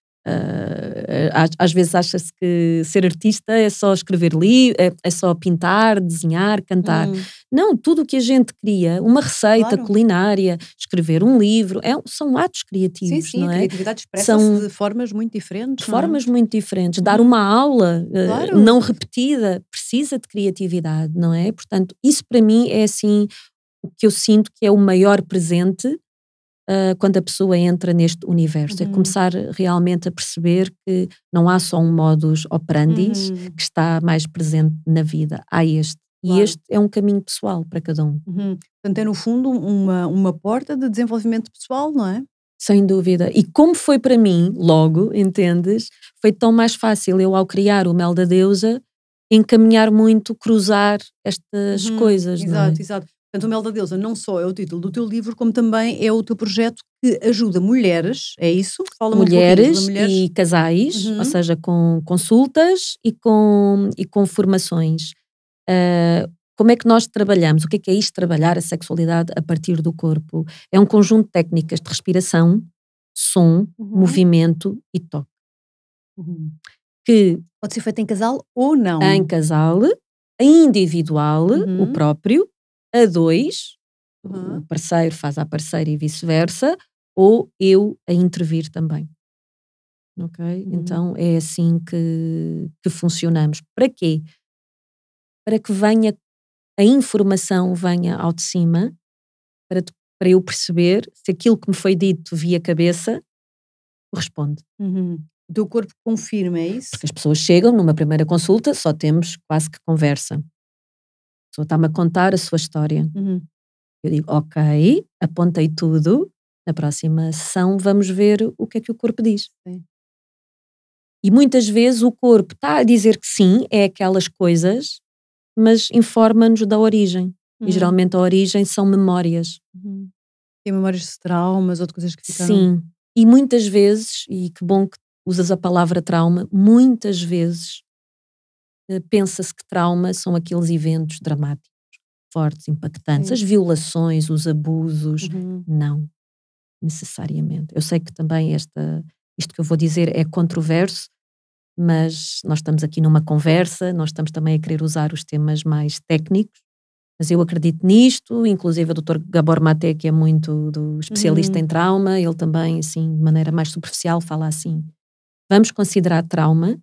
uh, às, às vezes acha-se que ser artista é só escrever livros, é, é só pintar, desenhar, cantar. Uhum. Não, tudo o que a gente cria, uma receita Claro. culinária, escrever um livro, é, são atos Sim, criativos, sim, não a é? criatividade expressa-se São de formas muito diferentes. de não é? formas muito diferentes. Dar Uhum. uma aula uh, Claro. não repetida precisa de criatividade, não é? Portanto, isso para mim é assim o que eu sinto que é o maior presente uh, quando a pessoa entra neste universo. Uhum. É começar realmente a perceber que não há só um modus operandi Uhum. que está mais presente na vida. Há este. Claro. E este é um caminho pessoal para cada um. Uhum. Portanto, é no fundo uma, uma porta de desenvolvimento pessoal, não é? Sem dúvida. E como foi para mim, logo, entendes? Foi tão mais fácil eu, ao criar o Mel da Deusa, encaminhar muito, cruzar estas Uhum. coisas, não é? Exato, exato. Portanto, o Mel da Deusa não só é o título do teu livro, como também é o teu projeto que ajuda mulheres, é isso? Fala-me um pouquinho, ajuda Mulheres mulheres. e casais, Uhum. ou seja, com consultas e com, e com formações. Uh, como é que nós trabalhamos? O que é que é isto, trabalhar a sexualidade a partir do corpo? É um conjunto de técnicas de respiração, som, Uhum. movimento e toque. Uhum. Que Pode ser feito em casal ou não. em casal, individual, Uhum. o próprio, a dois, Uhum. o parceiro faz à parceira e vice-versa, ou eu a intervir também. Ok? Uhum. Então é assim que, que funcionamos. Para quê? Para que venha, a informação venha ao de cima, para, te- para eu perceber se aquilo que me foi dito via cabeça corresponde. Uhum. O teu corpo confirma, é isso? Porque as pessoas chegam numa primeira consulta, só temos quase que conversa. A pessoa está-me a contar a sua história. Uhum. Eu digo, ok, apontei tudo, na próxima sessão vamos ver o que é que o corpo diz. Sim. E muitas vezes o corpo está a dizer que sim, é aquelas coisas, mas informa-nos da origem. Uhum. E geralmente a origem são memórias. Uhum. Tem memórias de traumas ou de coisas que ficaram... Sim. E muitas vezes, e que bom que usas a palavra trauma, muitas vezes eh, pensa-se que trauma são aqueles eventos dramáticos, fortes, impactantes, Sim. as violações, os abusos. Uhum. Não, necessariamente. Eu sei que também esta, isto que eu vou dizer é controverso, mas nós estamos aqui numa conversa, nós estamos também a querer usar os temas mais técnicos, mas eu acredito nisto, inclusive o doutor Gabor Maté, que é muito do especialista Uhum. em trauma, ele também, assim, de maneira mais superficial, fala assim, vamos considerar trauma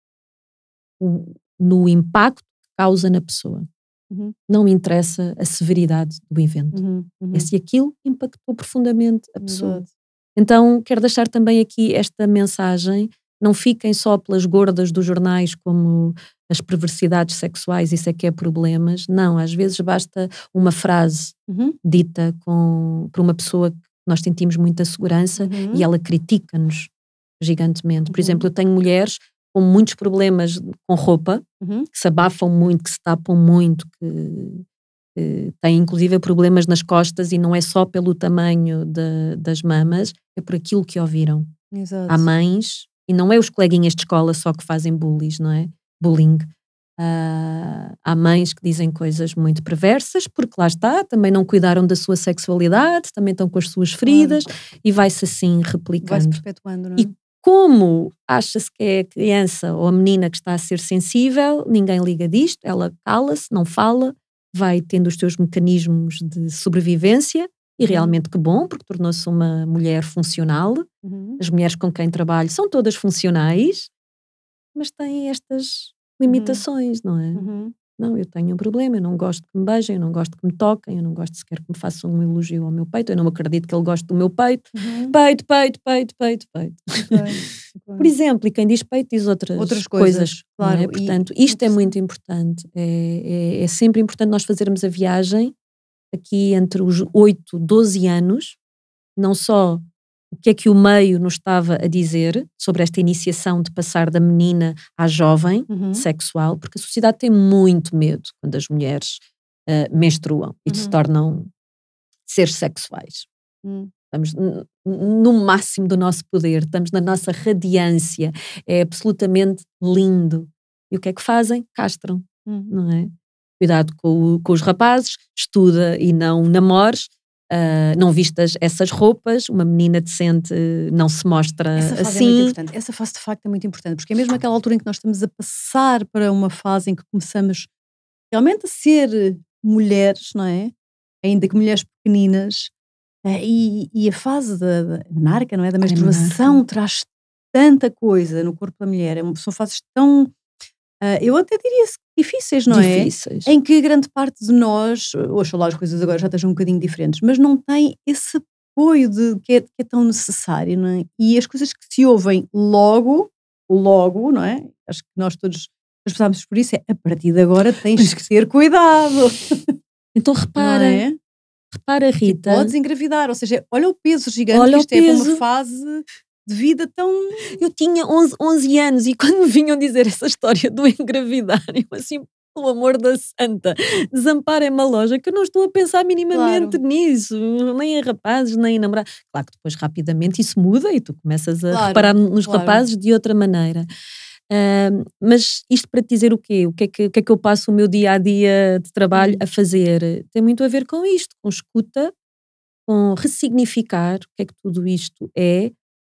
o- no impacto que causa na pessoa. Uhum. Não me interessa a severidade do evento. Uhum. Uhum. É se aquilo impactou profundamente a pessoa. Exato. Então, quero deixar também aqui esta mensagem, não fiquem só pelas gordas dos jornais como as perversidades sexuais, isso é que é problemas. Não, às vezes basta uma frase Uhum. dita com, por uma pessoa que nós sentimos muita segurança Uhum. e ela critica-nos gigantemente. Por Uhum. exemplo, eu tenho mulheres com muitos problemas com roupa, Uhum. que se abafam muito, que se tapam muito, que que têm inclusive problemas nas costas e não é só pelo tamanho de- das mamas, é por aquilo que ouviram. Há Exato. mães, e não é os coleguinhas de escola só que fazem bullies, não é? Bullying. Ah, há mães que dizem coisas muito perversas, porque lá está, também não cuidaram da sua sexualidade, também estão com as suas feridas, e vai-se assim Vai-se replicando. perpetuando, não E é? como acha-se que é a criança ou a menina que está a ser sensível, ninguém liga disto, ela cala-se, não fala, vai tendo os seus mecanismos de sobrevivência, e Uhum. realmente que bom, porque tornou-se uma mulher funcional. Uhum. As mulheres com quem trabalho são todas funcionais, mas têm estas Uhum. limitações, não é? Uhum. Não, eu tenho um problema, eu não gosto que me beijem, eu não gosto que me toquem, eu não gosto sequer que me façam um elogio ao meu peito, eu não acredito que ele goste do meu peito. Uhum. Peito, peito, peito, peito, peito. Ok, Por ok. exemplo, e quem diz peito diz outras, Outras coisas, coisas, não é? claro. E Portanto, isto é interessante. muito importante. É, é, é sempre importante nós fazermos a viagem aqui entre os oito, doze anos, não só o que é que o meio nos estava a dizer sobre esta iniciação de passar da menina à jovem Uhum. sexual, porque a sociedade tem muito medo quando as mulheres ah, menstruam e se Uhum. tornam seres sexuais. Uhum. Estamos n- no máximo do nosso poder, estamos na nossa radiância, é absolutamente lindo. E o que é que fazem? Castram, Uhum. não é? Cuidado com, o- com os rapazes, estuda e não namores, ah, não vistas essas roupas, uma menina decente não se mostra Essa fase é muito assim. importante. Essa fase de facto é muito importante, porque é mesmo aquela altura em que nós estamos a passar para uma fase em que começamos realmente a ser mulheres, não é? Ainda que mulheres pequeninas, eh, e, e a fase da, da menarca, não é? Da Ai, menstruação menarca. traz tanta coisa no corpo da mulher, é uma- são fases tão, ah, eu até diria difíceis, não é? Difíceis. Em que grande parte de nós, oxalá as coisas agora já estejam um bocadinho diferentes, mas não tem esse apoio de, que, é, que é tão necessário, não é? E as coisas que se ouvem logo, logo, não é? Acho que nós todos passámos por isso, é a partir de agora tens Mas que ter cuidado, então não repara, é? repara, Que Rita, podes engravidar, ou seja, olha o peso gigante olha que o isto é para uma peso. fase de vida tão... Eu tinha onze, onze anos e quando me vinham dizer essa história do engravidar, eu assim, pelo amor da santa, desamparem-me a loja, que eu não estou a pensar minimamente Claro, nisso, nem em rapazes, nem em namorados. Claro que depois rapidamente isso muda e tu começas a claro, reparar nos claro. rapazes de outra maneira. Ahm, mas isto para te dizer o quê? O que, é que, o que é que eu passo o meu dia a dia de trabalho Hum. a fazer? Tem muito a ver com isto, com escuta, com ressignificar o que é que tudo isto é,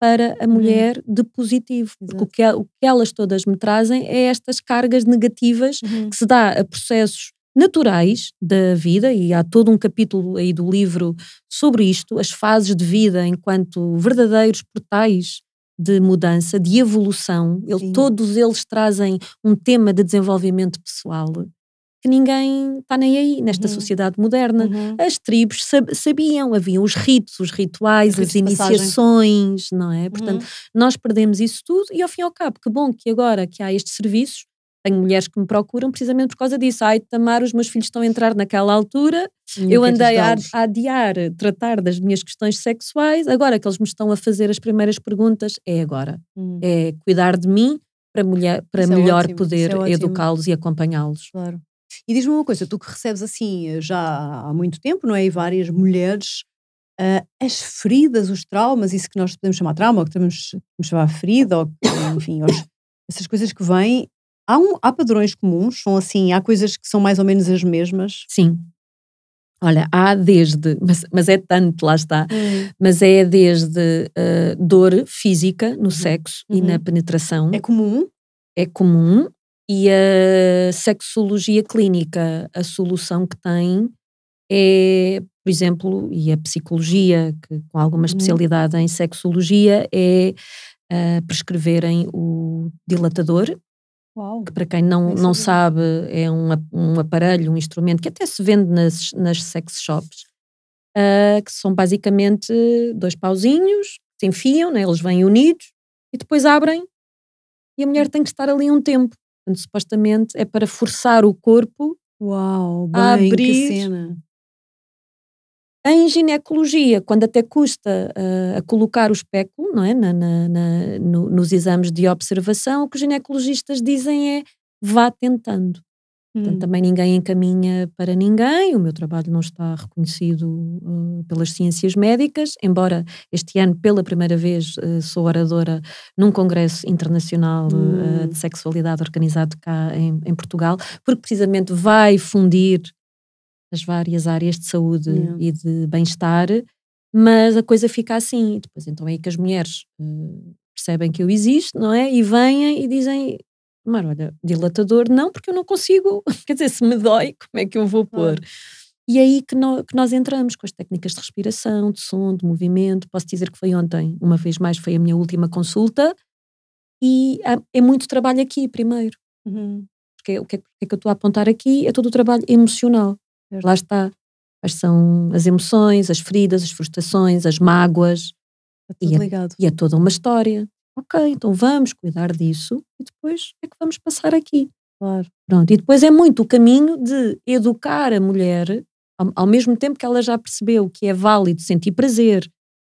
para a mulher uhum. de positivo. Exato. Porque o que, o que elas todas me trazem é estas cargas negativas uhum. que se dá a processos naturais da vida, e há todo um capítulo aí do livro sobre isto, as fases de vida enquanto verdadeiros portais de mudança, de evolução. Ele, todos eles trazem um tema de desenvolvimento pessoal que ninguém está nem aí nesta uhum. sociedade moderna. Uhum. As tribos sab- sabiam, haviam os ritos, os rituais, os as iniciações, não é? Portanto, uhum. nós perdemos isso tudo e ao fim e ao cabo, que bom que agora que há estes serviços, tenho mulheres que me procuram precisamente por causa disso. Ai, Tamara, os meus filhos estão a entrar naquela altura, hum, eu andei a, a adiar tratar das minhas questões sexuais, agora que eles me estão a fazer as primeiras perguntas, é agora. Hum. É cuidar de mim para, mulher, para melhor é poder é educá-los e acompanhá-los. Claro. E diz-me uma coisa, tu que recebes assim já há muito tempo, não é? E várias mulheres, uh, as feridas, os traumas, isso que nós podemos chamar trauma, ou que podemos chamar ferida, ou enfim, os, essas coisas que vêm, há, um, há padrões comuns, são assim, há coisas que são mais ou menos as mesmas? Sim. Olha, há desde, mas, mas é tanto, lá está, hum. mas é desde uh, dor física no uhum. sexo uhum. e na penetração. É comum? É comum. E a sexologia clínica, a solução que tem é, por exemplo, e a psicologia, que com alguma especialidade uhum. em sexologia, é uh, prescreverem o dilatador, Uau. que para quem não, não sabe é um, um aparelho, um instrumento que até se vende nas, nas sex shops, uh, que são basicamente dois pauzinhos, que se enfiam, né, eles vêm unidos e depois abrem e a mulher tem que estar ali um tempo. Portanto, supostamente é para forçar o corpo Uau, bem, a abrir. Que cena. Em ginecologia, quando até custa uh, a colocar o espéculo, não é? na, na, na, no, nos exames de observação, o que os ginecologistas dizem é vá tentando. Hum. Portanto, também ninguém encaminha para ninguém, o meu trabalho não está reconhecido uh, pelas ciências médicas, embora este ano, pela primeira vez, uh, sou oradora num congresso internacional hum. uh, de sexualidade organizado cá em, em Portugal, porque precisamente vai fundir as várias áreas de saúde yeah. e de bem-estar, mas a coisa fica assim. Depois então é aí que as mulheres uh, percebem que eu existo, não é? E vêm e dizem, mas olha, dilatador não, porque eu não consigo, quer dizer, se me dói, como é que eu vou pôr? Claro. E é aí que, no, que nós entramos com as técnicas de respiração, de som, de movimento. Posso dizer que foi ontem, uma vez mais, foi a minha última consulta e há, é muito trabalho aqui primeiro. Uhum. Porque o que, é, o que é que eu estou a apontar aqui? É todo o trabalho emocional. Certo. Lá está. Quais são as emoções, as feridas, as frustrações, as mágoas. É tudo e, ligado. É, e é toda uma história. Ok, então vamos cuidar disso e depois é que vamos passar aqui. Claro. Pronto. E depois é muito o caminho de educar a mulher, ao, ao mesmo tempo que ela já percebeu que é válido sentir prazer.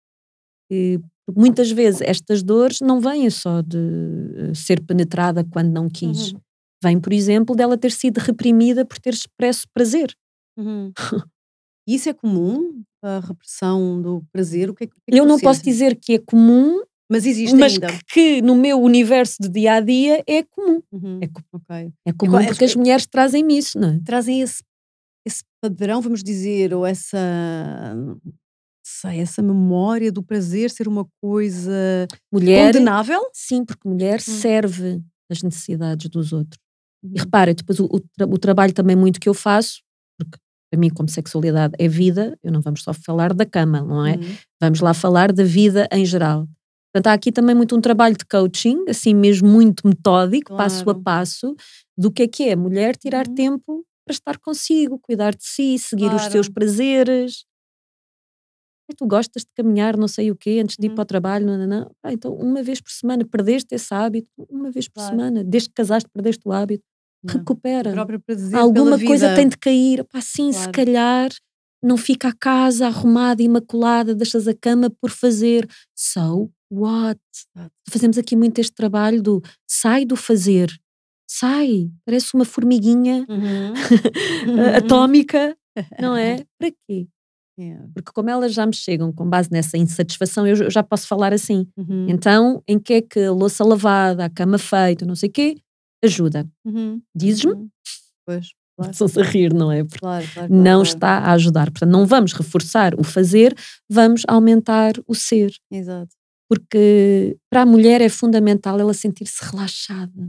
E muitas vezes estas dores não vêm só de ser penetrada quando não quis. Uhum. Vem, por exemplo, dela ter sido reprimida por ter expresso prazer. Uhum. Isso é comum, a repressão do prazer? O que é, o que, é que eu não sentes? posso dizer que é comum, mas existe mas ainda. Que, que no meu universo de dia a dia é comum. Uhum. É, com, okay. é comum é, porque é, as mulheres trazem-me isso, não é? Trazem esse, esse padrão, vamos dizer, ou essa, sei, essa memória do prazer ser uma coisa mulher, condenável? Sim, porque mulher hum. serve as necessidades dos outros. Uhum. E repara, depois o, o, o trabalho também muito que eu faço, porque para mim como sexualidade é vida, eu não vamos só falar da cama, não é? Uhum. Vamos lá falar da vida em geral. Portanto, há aqui também muito um trabalho de coaching, assim mesmo muito metódico, claro. Passo a passo, do que é que é a mulher tirar uhum. tempo para estar consigo, cuidar de si, seguir claro. Os seus prazeres. E tu gostas de caminhar não sei o quê antes de ir uhum. para o trabalho, não, não, não. Ah, então uma vez por semana perdeste esse hábito, uma vez por claro. Semana, desde que casaste perdeste o hábito. Não. Recupera. Alguma coisa tem de cair. Pá, sim, claro. Se calhar não fica a casa arrumada, imaculada, deixas a cama por fazer. So what? Fazemos aqui muito este trabalho do sai do fazer. Sai. Parece uma formiguinha uhum. atómica, não é? Para quê? Yeah. Porque como elas já me chegam com base nessa insatisfação, eu já posso falar assim. Uhum. Então, em que é que a louça lavada, a cama feita, não sei o quê, ajuda. Uhum. Dizes-me? Uhum. Pois, claro. Estão-se a rir, não é? Porque claro, claro, claro, não claro. Está a ajudar. Portanto, não vamos reforçar o fazer, vamos aumentar o ser. Exato. Porque para a mulher é fundamental ela sentir-se relaxada.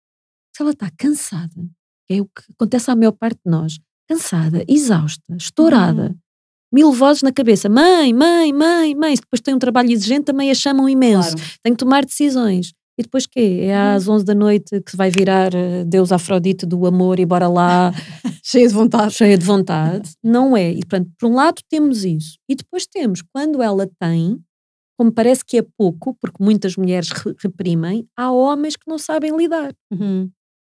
Se ela está cansada, que é o que acontece à maior parte de nós, cansada, exausta, estourada, Uhum. mil vozes na cabeça, mãe, mãe, mãe, mãe, se depois tem um trabalho exigente também a chamam imenso, Claro. tem que tomar decisões. E depois quê? É às onze da noite que se vai virar uh, Deus Afrodite do amor e bora lá, Cheia de vontade. cheia de vontade. Não é. E portanto, por um lado temos isso. E depois temos, quando ela tem, como parece que é pouco, porque muitas mulheres re- reprimem, há homens que não sabem lidar. Uhum.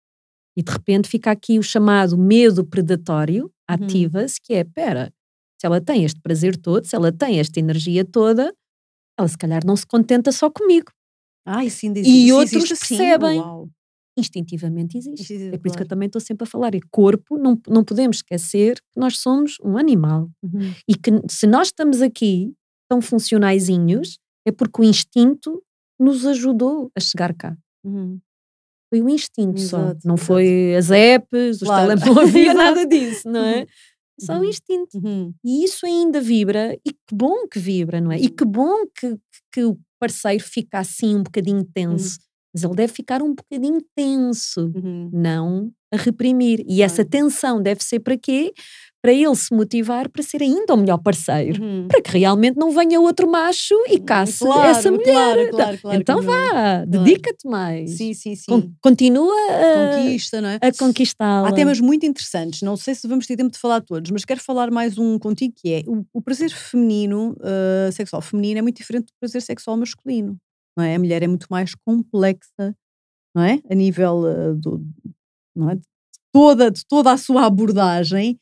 E de repente fica aqui o chamado medo predatório, Uhum. ativa-se, que é, pera, se ela tem este prazer todo, se ela tem esta energia toda, ela se calhar não se contenta só comigo. Ah, isso ainda E existe. Isso outros existe assim? percebem. Uau. Instintivamente existe. Isso existe, É por isso que eu claro. também estou sempre a falar. É corpo, não, não podemos esquecer que nós somos um animal. Uhum. E que se nós estamos aqui tão funcionaizinhos, é porque o instinto nos ajudou a chegar cá. Uhum. Foi o instinto só. Exato, Não exato. foi as apps, os Claro. telemóveis, não havia Exato. nada disso, não é? Uhum. Só o Uhum. instinto. Uhum. E isso ainda vibra, e que bom que vibra, não é? E que bom que, que o parceiro fica assim um bocadinho tenso. Mas ele deve ficar um bocadinho tenso, Uhum. não a reprimir. E essa Claro. tensão deve ser para quê? Para ele se motivar para ser ainda o melhor parceiro. Uhum. Para que realmente não venha outro macho e casse Claro, essa mulher. claro, claro, claro. Então que não- vá, Claro. dedica-te mais. Sim, sim, sim. Con- continua a, Conquista, não é? a conquistá-la. Há temas muito interessantes, não sei se vamos ter tempo de falar todos, mas quero falar mais um contigo que é o, o prazer feminino, uh, sexual feminino é muito diferente do prazer sexual masculino, não é? A mulher é muito mais complexa, não é? A nível uh, do, não é? De toda, de toda a sua abordagem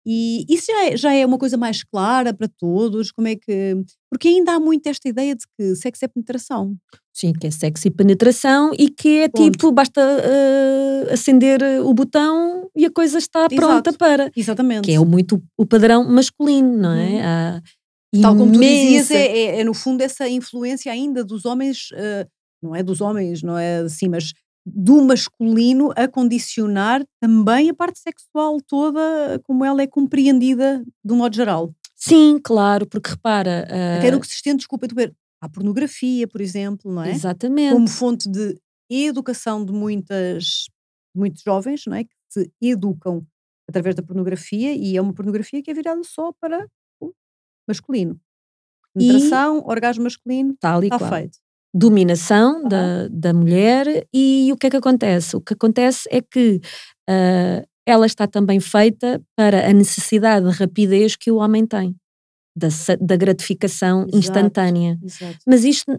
e isso já é, já é uma coisa mais clara para todos, como é que... Porque ainda há muito esta ideia de que sexo é penetração. Sim, que é sexo e penetração e que é Ponto. tipo, basta uh, acender o botão e a coisa está pronta Exato. para. Exatamente. Que é o- muito o padrão masculino, não é? Uhum. Há Tal como tu dizias, imensa- é, é- é, no fundo essa influência ainda dos homens, eh, não é dos homens, não é assim, mas do masculino a condicionar também a parte sexual toda, como ela é compreendida de um modo geral. Sim, claro, porque repara. uh, Até no que se estende, desculpa, tu ver, à pornografia, por exemplo, não é? Exatamente. Como fonte de educação de muitas, muitos jovens, não é? Que se educam através da pornografia e é uma pornografia que é virada só para o masculino. Penetração, orgasmo masculino, Tal e está qual. feito. Dominação Aham. da, da mulher, e o que é que acontece? O que acontece é que uh, ela está também feita para a necessidade de rapidez que o homem tem, da, sa- da gratificação Exato. instantânea. Exato. Mas isto,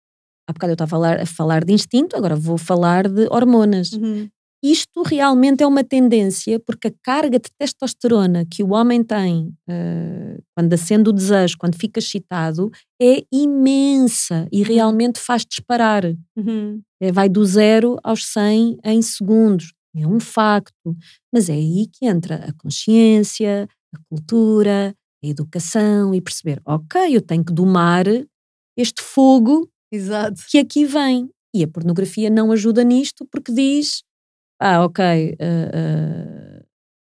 há bocado eu estava a falar, a falar de instinto, agora vou falar de hormonas. Uhum. Isto realmente é uma tendência, porque a carga de testosterona que o homem tem uh, quando acende o desejo, quando fica excitado, é imensa e Uhum. realmente faz disparar. Uhum. É, vai do zero aos cem em segundos. É um facto. Mas é aí que entra a consciência, a cultura, a educação e perceber, ok, eu tenho que domar este fogo Exato. que aqui vem. E a pornografia não ajuda nisto porque diz, ah, ok, uh, uh,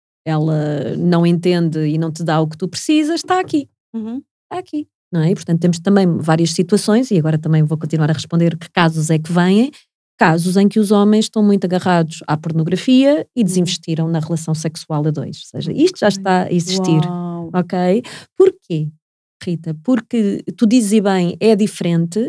ela não entende e não te dá o que tu precisas, está aqui, Uhum. está aqui. Não é? E, portanto, temos também várias situações, e agora também vou continuar a responder que casos é que vêm, casos em que os homens estão muito agarrados à pornografia e desinvestiram na relação sexual a dois. Ou seja, isto já está a existir. Uau. Ok? Porquê, Rita? Porque tu dizes e bem, é diferente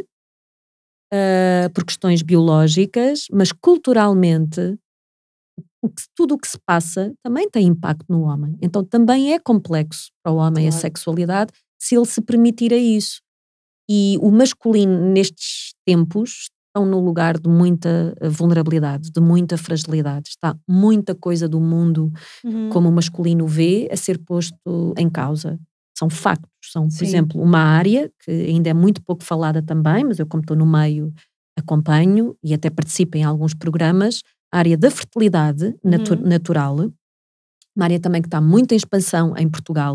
uh, por questões biológicas, mas culturalmente o que, tudo o que se passa também tem impacto no homem. Então também é complexo para o homem a Claro. sexualidade se ele se permitir a isso. E o masculino nestes tempos estão no lugar de muita vulnerabilidade, de muita fragilidade. Está muita coisa do mundo Uhum. como o masculino vê a ser posto em causa. São factos, são, por Sim. exemplo, uma área que ainda é muito pouco falada também, mas eu, como estou no meio, acompanho e até participo em alguns programas, a área da fertilidade natu- Uhum. natural, uma área também que está muito em expansão em Portugal,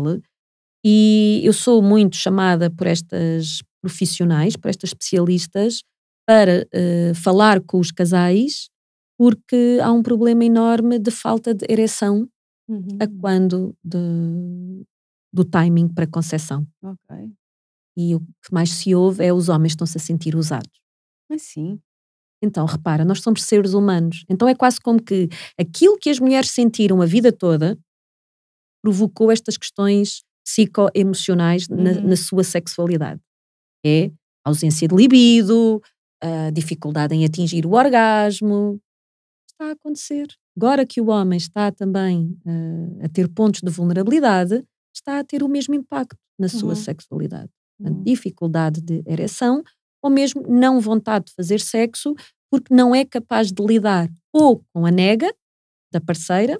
e eu sou muito chamada por estas profissionais, por estas especialistas, para uh, falar com os casais, porque há um problema enorme de falta de ereção Uhum. a quando de, do timing para concepção. Ok. e o que mais se ouve é os homens estão-se a sentir usados. Mas sim. Então, repara, nós somos seres humanos. Então é quase como que aquilo que as mulheres sentiram a vida toda provocou estas questões psicoemocionais na, Uhum. na sua sexualidade. É a ausência de libido, a dificuldade em atingir o orgasmo. Está a acontecer. Agora que o homem está também uh, a ter pontos de vulnerabilidade, está a ter o mesmo impacto na sua Uhum. sexualidade. A Uhum. dificuldade de ereção ou mesmo não vontade de fazer sexo porque não é capaz de lidar ou com a nega da parceira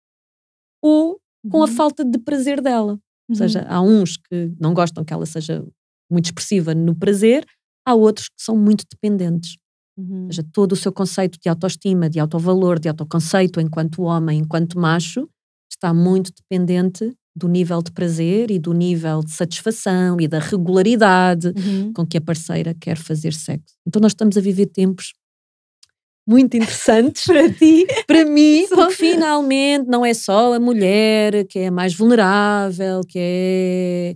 ou com Uhum. a falta de prazer dela. Uhum. Ou seja, há uns que não gostam que ela seja muito expressiva no prazer, há outros que são muito dependentes. Uhum. Ou seja, todo o seu conceito de autoestima, de autovalor, de autoconceito enquanto homem, enquanto macho, está muito dependente do nível de prazer e do nível de satisfação e da regularidade Uhum. com que a parceira quer fazer sexo. Então nós estamos a viver tempos muito interessantes para ti, para mim, só... porque finalmente não é só a mulher que é mais vulnerável, que é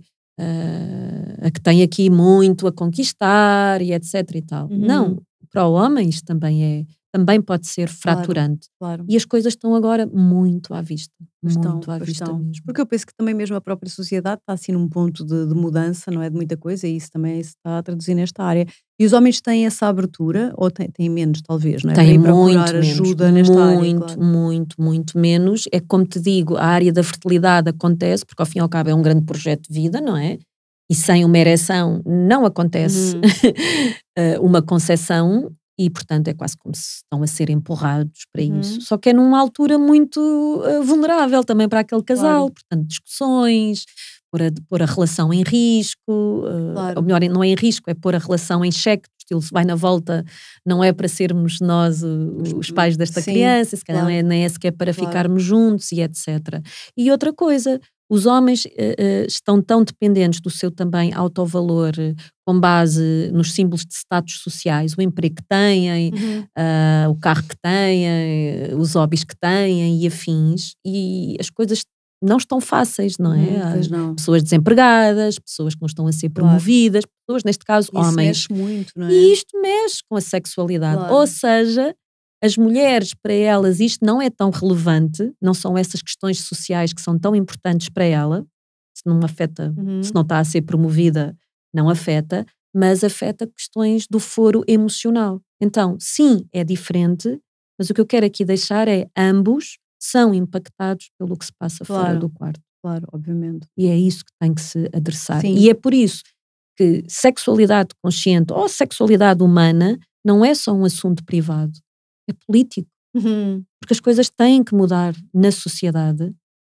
uh, a que tem aqui muito a conquistar e etc e tal. Uhum. Não, para o homem isto também é, também pode ser fraturante. Claro, claro. E as coisas estão agora muito à vista. Estão, muito à vista estão. mesmo. Porque eu penso que também mesmo a própria sociedade está assim num ponto de, de mudança, não é? De muita coisa, e isso também se está a traduzir nesta área. E os homens têm essa abertura, ou têm, têm menos, talvez, não é? Tem para ir muito procurar menos, ajuda nesta muito, área. Muito, claro. muito, muito menos. É como te digo, a área da fertilidade acontece, porque ao fim e ao cabo é um grande projeto de vida, não é? E sem uma ereção não acontece Uhum. uma concepção. E, portanto, é quase como se estão a ser empurrados para Uhum. isso. Só que é numa altura muito uh, vulnerável também para aquele casal. Claro. Portanto, discussões, pôr a, pôr a relação em risco. Uh, Claro. Ou melhor, não é em risco, é pôr a relação em xeque. Estilo, se vai na volta, não é para sermos nós uh, os pais desta Sim, criança, se calhar claro. não é, nem é sequer para Claro. ficarmos juntos e etcétera. E outra coisa... Os homens uh, uh, estão tão dependentes do seu também autovalor uh, com base nos símbolos de status sociais, o emprego que têm, uhum. uh, o carro que têm, uh, os hobbies que têm e afins, e as coisas não estão fáceis, não é? Uhum, pois não. Pessoas desempregadas, pessoas que não estão a ser promovidas, claro. Pessoas, neste caso, Isso homens. mexe muito, não é? E isto mexe com a sexualidade. Claro. Ou seja... As mulheres, para elas, isto não é tão relevante, não são essas questões sociais que são tão importantes para ela, se não afeta, uhum. se não está a ser promovida, não afeta, mas afeta questões do foro emocional. Então, sim, é diferente, mas o que eu quero aqui deixar é ambos são impactados pelo que se passa claro. fora do quarto. Claro, obviamente. E é isso que tem que se adressar. Sim. E é por isso que sexualidade consciente ou sexualidade humana não é só um assunto privado. É político, uhum. porque as coisas têm que mudar na sociedade,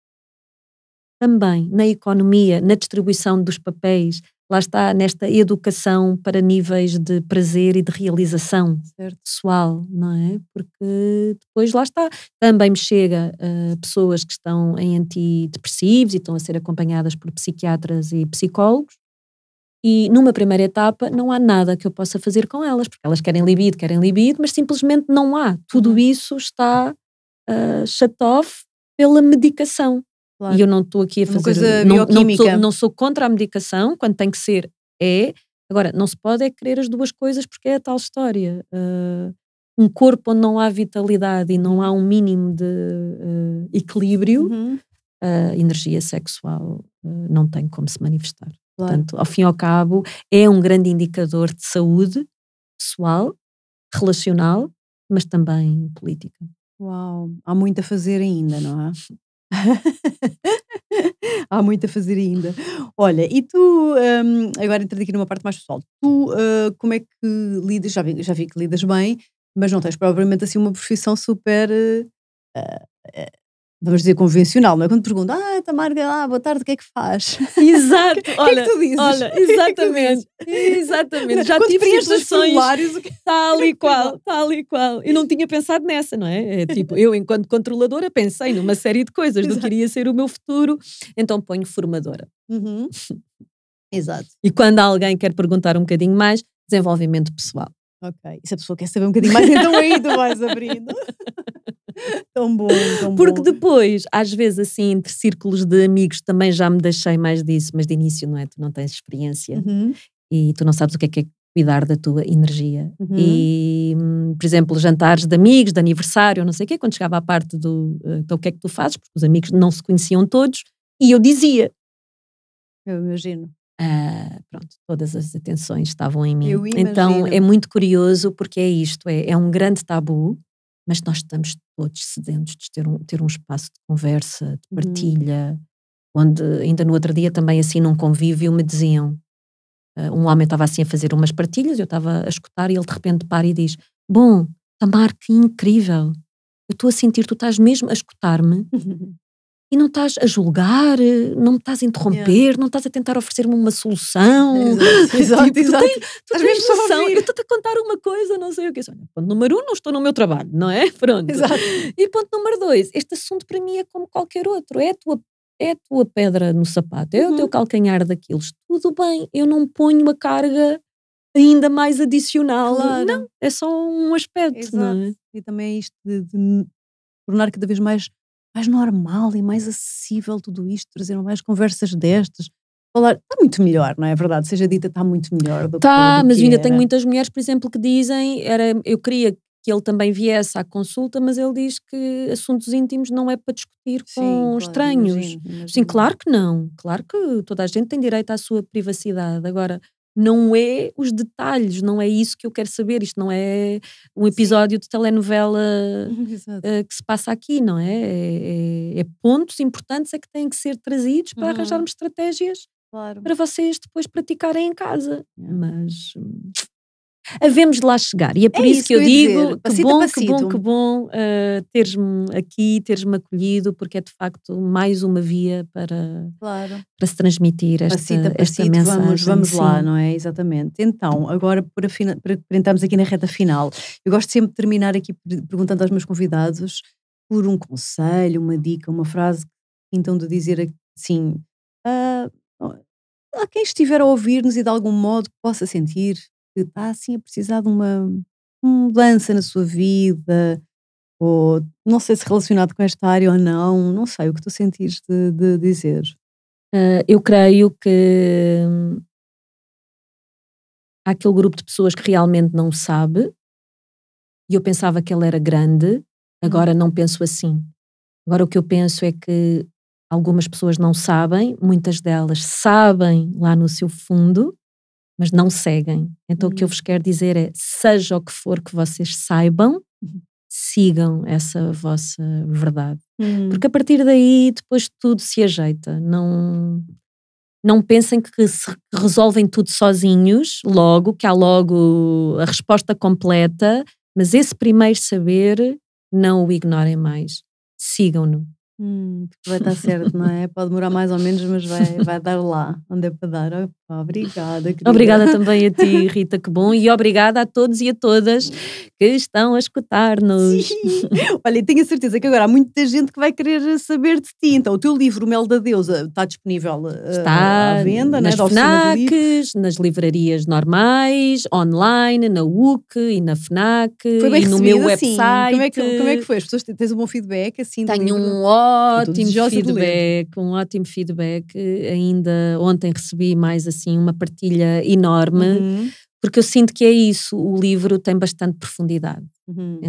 também na economia, na distribuição dos papéis, lá está nesta educação para níveis de prazer e de realização certo. Pessoal, não é? Porque depois lá está, também me chega uh, pessoas que estão em antidepressivos e estão a ser acompanhadas por psiquiatras e psicólogos. E numa primeira etapa não há nada que eu possa fazer com elas, porque elas querem libido, querem libido, mas simplesmente não há. Tudo isso está uh, shut off pela medicação. Claro. E eu não estou aqui a fazer... Uma coisa não, bioquímica. Não sou, não sou contra a medicação, quando tem que ser, é. Agora, não se pode é querer as duas coisas, porque é a tal história. Uh, um corpo onde não há vitalidade e não há um mínimo de uh, equilíbrio, uhum. a energia sexual uh, não tem como se manifestar. Claro. Portanto, ao fim e ao cabo, é um grande indicador de saúde pessoal, relacional, mas também política. Uau, há muito a fazer ainda, não é? Há muito a fazer ainda. Olha, e tu, um, agora entrando aqui numa parte mais pessoal, tu uh, como é que lidas, já vi, já vi que lidas bem, mas não tens propriamente assim uma profissão super... Uh, uh, vamos dizer, convencional, não é? Quando te perguntam, ah, Tamara, ah, boa tarde, o que é que faz? Exato, que, olha, que é que tu dizes? olha, exatamente, exatamente, já quando tive situações, que... tal e qual, tal e qual, eu não tinha pensado nessa, não é? É tipo, eu enquanto controladora pensei numa série de coisas do que iria ser o meu futuro, então ponho formadora. Uhum. Exato. E quando alguém quer perguntar um bocadinho mais, desenvolvimento pessoal. Ok, e se a pessoa quer saber um bocadinho mais, então aí tu vais abrindo. Tão bom, tão Porque bom. depois, às vezes assim, entre círculos de amigos também já me deixei mais disso, mas de início, não é? Tu não tens experiência Uhum. e tu não sabes o que é que é cuidar da tua energia. Uhum. E, por exemplo, jantares de amigos, de aniversário, não sei o quê, quando chegava à parte do uh, então o que é que tu fazes? Porque os amigos não se conheciam todos e eu dizia. Eu imagino. Uh, pronto, todas as atenções estavam em mim. Eu Então imagino. é muito curioso porque é isto, é, é um grande tabu, mas nós estamos todos sedentos de ter um, ter um espaço de conversa, de partilha, uhum. onde ainda no outro dia também assim num convívio me diziam, uh, um homem estava assim a fazer umas partilhas, eu estava a escutar e ele de repente para e diz, bom, Tamar, que incrível, eu estou a sentir, tu estás mesmo a escutar-me e não estás a julgar, não me estás a interromper, yeah. não estás a tentar oferecer-me uma solução. Exato, exato, tipo, exato. Tu tens, tu tens noção, eu estou-te a contar uma coisa, não sei o que. Olha, ponto número um, não estou no meu trabalho, não é? Pronto. Exato. E ponto número dois, este assunto para mim é como qualquer outro, é a tua, é a tua pedra no sapato, é uhum. o teu calcanhar daqueles. Tudo bem, eu não ponho a carga ainda mais adicional. Claro. Não, é só um aspecto, exato. não é? E também é isto de, de tornar cada vez mais mais normal e mais acessível tudo isto, trazer mais conversas destas. Falar, está muito melhor, não é verdade? Seja dita, está muito melhor do que Tá, do mas que eu ainda era. tenho muitas mulheres, por exemplo, que dizem, era, eu queria que ele também viesse à consulta, mas ele diz que assuntos íntimos não é para discutir Sim, com claro, estranhos. imagino, imagino. Sim, claro que não. Claro que toda a gente tem direito à sua privacidade. Agora, não é os detalhes, não é isso que eu quero saber. Isto não é um episódio Sim. de telenovela uh, que se passa aqui, não é? É, é? é pontos importantes é que têm que ser trazidos para uhum. arranjarmos estratégias claro. para vocês depois praticarem em casa. Yeah. Mas havemos de lá chegar. E é por é isso, isso que eu, eu digo dizer, que, passito bom, passito. que bom, que bom, uh, teres-me aqui, teres-me acolhido, porque é de facto mais uma via para, claro. para se transmitir esta, passito a passito, esta mensagem. Vamos, vamos lá, não é? Exatamente. Então, agora para, para, para entrarmos aqui na reta final, eu gosto sempre de terminar aqui perguntando aos meus convidados por um conselho, uma dica, uma frase, então de dizer assim, uh, a quem estiver a ouvir-nos e de algum modo possa sentir que está assim a precisar de uma, uma mudança na sua vida, ou não sei se relacionado com esta área ou não, não sei o que tu sentires de, de dizer. Uh, eu creio que hum, há aquele grupo de pessoas que realmente não sabe, e eu pensava que ele era grande, agora hum. não penso assim. Agora o que eu penso é que algumas pessoas não sabem, muitas delas sabem lá no seu fundo, mas não seguem. Então uhum. o que eu vos quero dizer é, seja o que for que vocês saibam, uhum. sigam essa vossa verdade. Uhum. Porque a partir daí, depois tudo se ajeita. Não, não pensem que se resolvem tudo sozinhos, logo, que há logo a resposta completa, mas esse primeiro saber, não o ignorem mais. Sigam-no. Hum, vai estar certo, não é? Pode demorar mais ou menos, mas vai, vai dar lá, onde é para dar. Opa, obrigada, querida. Obrigada também a ti, Rita, que bom. E obrigada a todos e a todas que estão a escutar-nos. Sim. Olha, tenho a certeza que agora há muita gente que vai querer saber de ti. Então, o teu livro, O Mel da Deusa, está disponível está à venda, nas né? FNACs, nas livrarias normais, online, na U C e na FNAC. Foi bem e no meu assim. website. Como é, que, como é que foi? As pessoas tens um bom feedback? Assim, Tenho um ótimo feedback, um ótimo feedback. Ainda ontem recebi mais assim uma partilha enorme, uhum. porque eu sinto que é isso, o livro tem bastante profundidade. Uhum.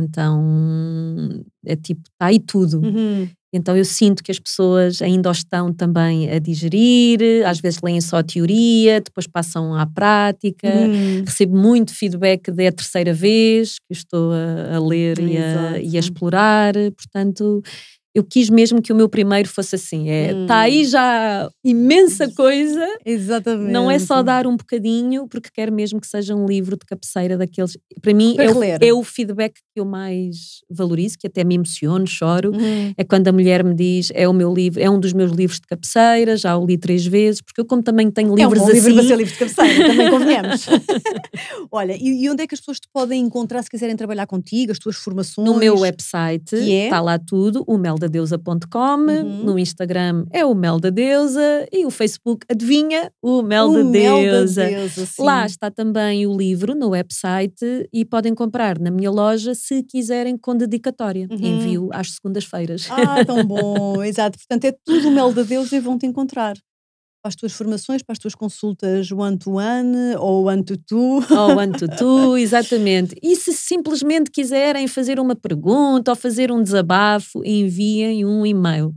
Então é tipo, está aí tudo. Uhum. Então eu sinto que as pessoas ainda o estão também a digerir, às vezes leem só a teoria, depois passam à prática. Uhum. Recebo muito feedback da terceira vez que eu estou a, a ler e a, e a explorar, portanto eu quis mesmo que o meu primeiro fosse assim, é, hum. tá aí já imensa coisa, exatamente. Não é só dar um bocadinho, porque quero mesmo que seja um livro de cabeceira daqueles, para mim é o, é o feedback que eu mais valorizo, que até me emociono, choro, hum. é quando a mulher me diz, é o meu livro, é um dos meus livros de cabeceira, já o li três vezes, porque eu como também tenho livros é um bom assim... livro para ser livro de cabeceira, também convenhamos. Olha, e, e onde é que as pessoas te podem encontrar se quiserem trabalhar contigo, as tuas formações? No meu website, que é? Está lá tudo, o mel da deusa ponto com, Uhum. no Instagram é o Mel da Deusa e o Facebook, adivinha, o Mel O da Mel da Deusa. Deusa, sim. Lá está também o livro no website e podem comprar na minha loja se quiserem com dedicatória. Uhum. Envio às segundas-feiras. Ah, tão bom, exato. Portanto, é tudo o Mel da Deusa e vão-te encontrar. Para as tuas formações, para as tuas consultas one-to-one ou one-to-two. Ou one-to-two, exatamente. E se simplesmente quiserem fazer uma pergunta ou fazer um desabafo, enviem um e-mail.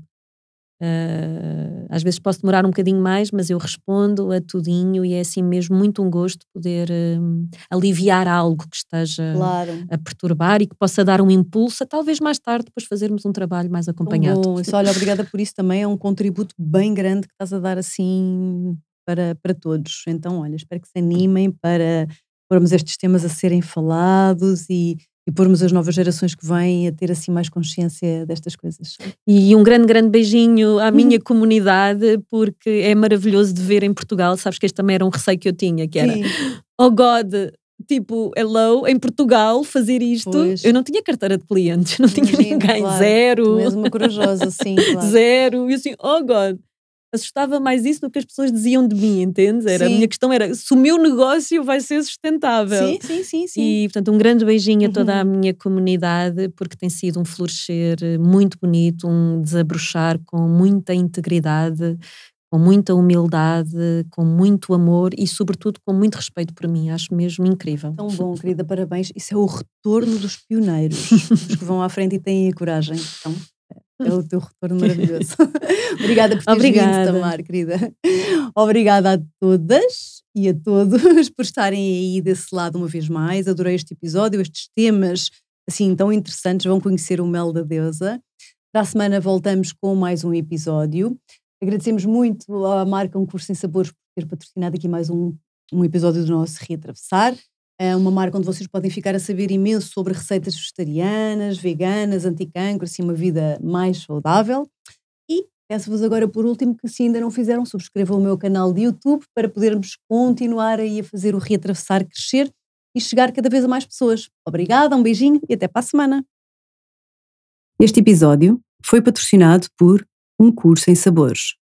Uh, às vezes posso demorar um bocadinho mais, mas eu respondo a tudinho e é assim mesmo muito um gosto poder um, aliviar algo que esteja Claro. a perturbar e que possa dar um impulso a talvez mais tarde depois fazermos um trabalho mais acompanhado. Tão bom. Isso, olha, obrigada por isso também, é um contributo bem grande que estás a dar assim para, para todos. Então, olha, espero que se animem para pormos estes temas a serem falados e E pormos as novas gerações que vêm a ter assim mais consciência destas coisas. E um grande, grande beijinho à minha comunidade, porque é maravilhoso de ver em Portugal. Sabes que este também era um receio que eu tinha, que era, Sim. oh God, tipo, hello, em Portugal fazer isto. Pois. Eu não tinha carteira de clientes, não tinha Imagino, ninguém, claro. zero. Tu és uma corajosa, sim, claro. Zero. E assim, oh God. Assustava mais isso do que as pessoas diziam de mim, entendes? Era, a Sim. minha questão era, se o meu negócio vai ser sustentável. Sim, sim, sim, sim. E, portanto, um grande beijinho a toda a Uhum. minha comunidade, porque tem sido um florescer muito bonito, um desabrochar com muita integridade, com muita humildade, com muito amor e, sobretudo, com muito respeito por mim. Acho mesmo incrível. Tão bom, querida, parabéns. Isso é o retorno dos pioneiros, os que vão à frente e têm a coragem. Então, é o teu retorno maravilhoso. Obrigada por teres Obrigada. vindo, Tamar, querida. Obrigada a todas e a todos por estarem aí desse lado uma vez mais. Adorei este episódio, estes temas assim tão interessantes. Vão conhecer o Mel da Deusa. Para a semana voltamos com mais um episódio. Agradecemos muito à marca Um Curso em Sabores por ter patrocinado aqui mais um, um episódio do nosso Reatravessar. É uma marca onde vocês podem ficar a saber imenso sobre receitas vegetarianas, veganas, anti-cancro, assim uma vida mais saudável. E peço-vos agora por último que, se ainda não fizeram, subscrevam o meu canal de YouTube para podermos continuar aí a fazer o Reatravessar crescer e chegar cada vez a mais pessoas. Obrigada, um beijinho e até para a semana. Este episódio foi patrocinado por Um Curso em Sabores.